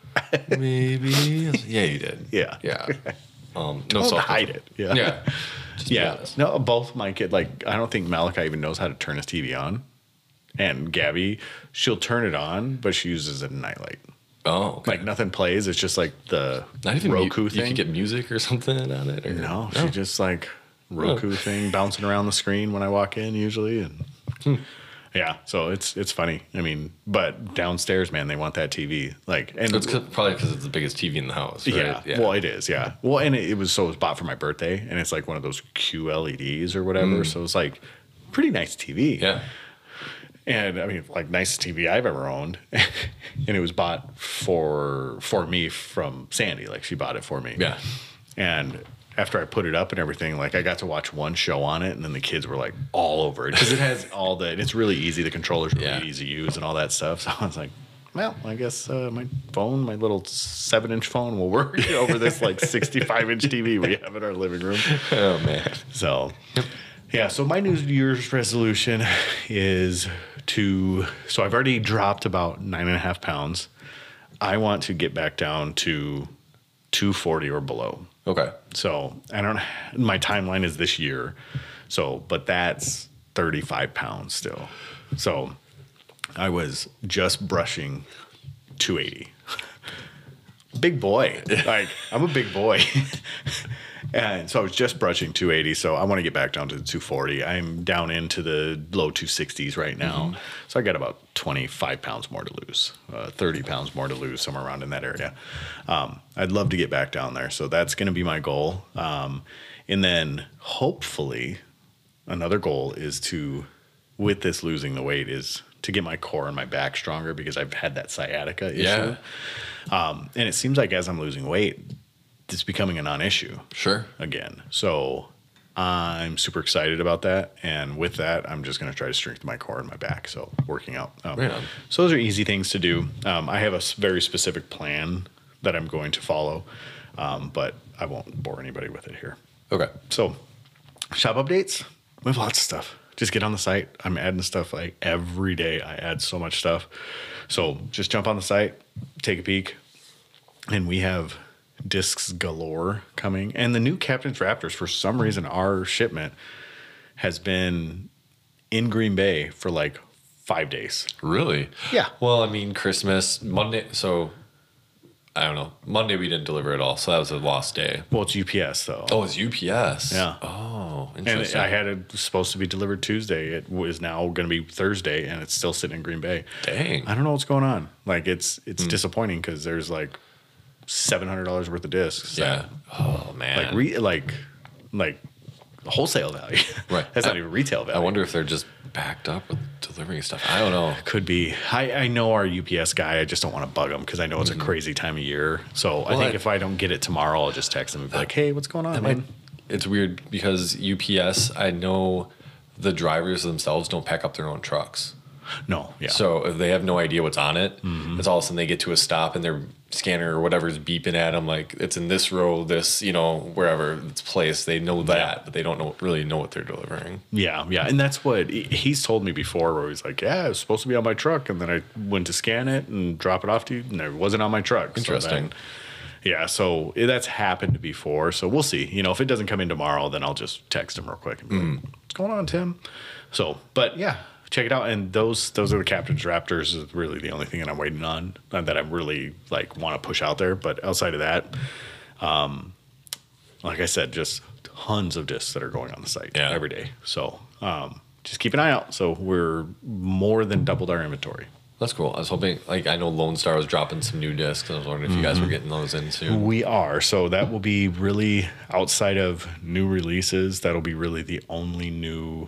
Maybe. I was like, yeah, you did. Yeah. Yeah. Um, no Don't self hide it. Yeah. Yeah. Just be Yeah. honest. No, both my kid, like, I don't think Malachi even knows how to turn his T V on. And Gabby, she'll turn it on, but she uses it at nightlight. Oh, okay. Like, nothing plays. It's just like the Not even Roku mu- thing. You can get music or something on it? Or, no, she just like Roku Oh. thing bouncing around the screen when I walk in usually. And Hmm. yeah, so it's it's funny. I mean, but downstairs, man, they want that T V. Like, and It's 'cause- probably because it's the biggest T V in the house, right? yeah, well, it is, yeah. Well, and it, it was so it was bought for my birthday, and it's like one of those Q L E Ds or whatever. So it's like pretty nice T V. Mm. Yeah. And I mean, like nicest T V I've ever owned, and it was bought for for me from Sandy. Like she bought it for me. Yeah. And after I put it up and everything, like I got to watch one show on it, and then the kids were like all over it because it has all the. And it's really easy. The controller's really Yeah. easy to use and all that stuff. So I was like, well, I guess uh, my phone, my little seven-inch phone, will work over this like sixty-five inch T V we have in our living room. Oh, man. So, yeah. So my New Year's resolution is to. So I've already dropped about nine and a half pounds. I want to get back down to two forty or below. Okay. So I don't. My timeline is this year. So, but that's thirty-five pounds still. So I was just brushing two eighty. Big boy. Like I'm a big boy. And so I was just brushing two eighty. So I want to get back down to the two forty. I'm down into the low two sixties right now. Mm-hmm. So I got about twenty-five pounds more to lose, uh, thirty pounds more to lose, somewhere around in that area. Um, I'd love to get back down there. So that's going to be my goal. Um, and then hopefully another goal is to, with this losing the weight, is to get my core and my back stronger because I've had that sciatica issue. Yeah. Um, and it seems like as I'm losing weight, it's becoming a non-issue. Sure. Again. So I'm super excited about that. And with that, I'm just going to try to strengthen my core and my back. So working out. Um, Right on. So those are easy things to do. Um, I have a s- very specific plan that I'm going to follow, um, but I won't bore anybody with it here. Okay. So shop updates, we have lots of stuff. Just get on the site. I'm adding stuff like every day. I add so much stuff. So just jump on the site, take a peek, and we have discs galore coming. And the new Captain's Raptors, for some reason, our shipment has been in Green Bay for like five days. Really? Yeah. Well, I mean, Christmas, Monday. So, I don't know. Monday we didn't deliver at all. So that was a lost day. Well, it's U P S though. Oh, it's U P S. Yeah. Oh, And interesting. I had it supposed to be delivered Tuesday. It was now going to be Thursday, and it's still sitting in Green Bay. Dang. I don't know what's going on. Like it's it's disappointing because there's like seven hundred dollars worth of discs. Yeah. Oh, man. Like re, like like wholesale value. Right. That's not I- even retail value. I wonder if they're just backed up with delivering stuff. I don't know. Could be. I, I know our U P S guy. I just don't want to bug him because I know it's a crazy time of year. So I Well, think I- if I don't get it tomorrow, I'll just text him and be like, "Hey, what's going on, That man?" might, it's weird because U P S, I know the drivers themselves don't pack up their own trucks. No. Yeah. So if they have no idea what's on it, Mm-hmm. it's all of a sudden they get to a stop and their scanner or whatever's beeping at them like it's in this row, this, you know, wherever it's placed. They know that, but they don't know really know what they're delivering. Yeah, yeah, and that's what he- he's told me before. Where he's like, "Yeah, it was supposed to be on my truck, and then I went to scan it and drop it off to you, and it wasn't on my truck." So Interesting. then- yeah, so it- that's happened before. So we'll see. You know, if it doesn't come in tomorrow, then I'll just text him real quick and be like, "What's going on, Tim?" So, but yeah, check it out. And those those are the Captain's Raptors. Is really the only thing that I'm waiting on uh, that I really like want to push out there. But outside of that, um, like I said, just tons of discs that are going on the site Yeah. every day. So um, just keep an eye out. So we're more than doubled our inventory. That's cool. I was hoping, like, I know Lone Star was dropping some new discs. And I was wondering if you guys were getting those in soon. We are. So that will be really outside of new releases. That'll be really the only new.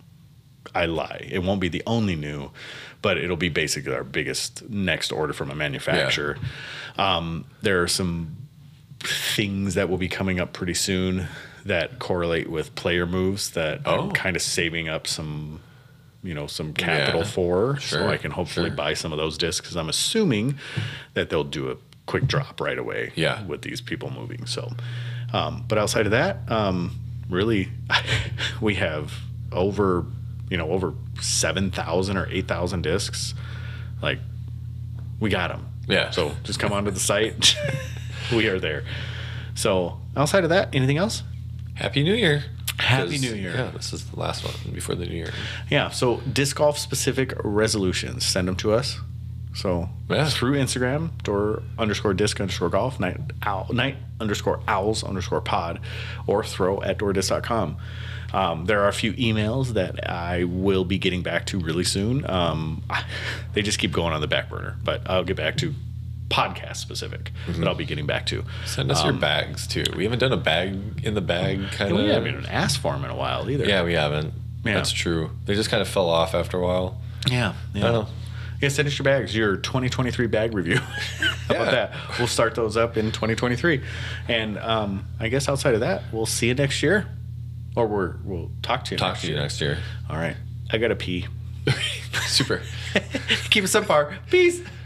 I lie. It won't be the only new, but it'll be basically our biggest next order from a manufacturer. Um, there are some things that will be coming up pretty soon that correlate with player moves that Oh. I'm kind of saving up some, you know, some capital Yeah. for, Sure, so I can hopefully sure. buy some of those discs, because I'm assuming that they'll do a quick drop right away Yeah. with these people moving. So, um, but outside of that, um, really, we have over, you know, over seven thousand or eight thousand discs. Like, we got them. Yeah. So just come onto the site. We are there. So outside of that, anything else? Happy New Year. Happy 'Cause, New Year. Yeah, this is the last one before the New Year. Yeah. So disc golf specific resolutions, send them to us. So Yeah. through Instagram, or underscore disc underscore golf, night owl, night underscore owls underscore pod, or throw at doordisc dot com. Um, there are a few emails that I will be getting back to really soon. Um, they just keep going on the back burner, but I'll get back to podcast specific that I'll be getting back to. Send us Um, your bags too. We haven't done a bag in the bag kind And of. we haven't even asked for them in a while either. Yeah, we haven't. Yeah. That's true. They just kind of fell off after a while. Yeah. I Yeah. don't know. Yeah, send us your bags, your twenty twenty-three bag review. How about Yeah. that? We'll start those up in twenty twenty-three. And um, I guess outside of that, we'll see you next year. Or we're, we'll talk to you Talk next to you year. next year. All right. I got to pee. Super. Keep us up, par. Peace.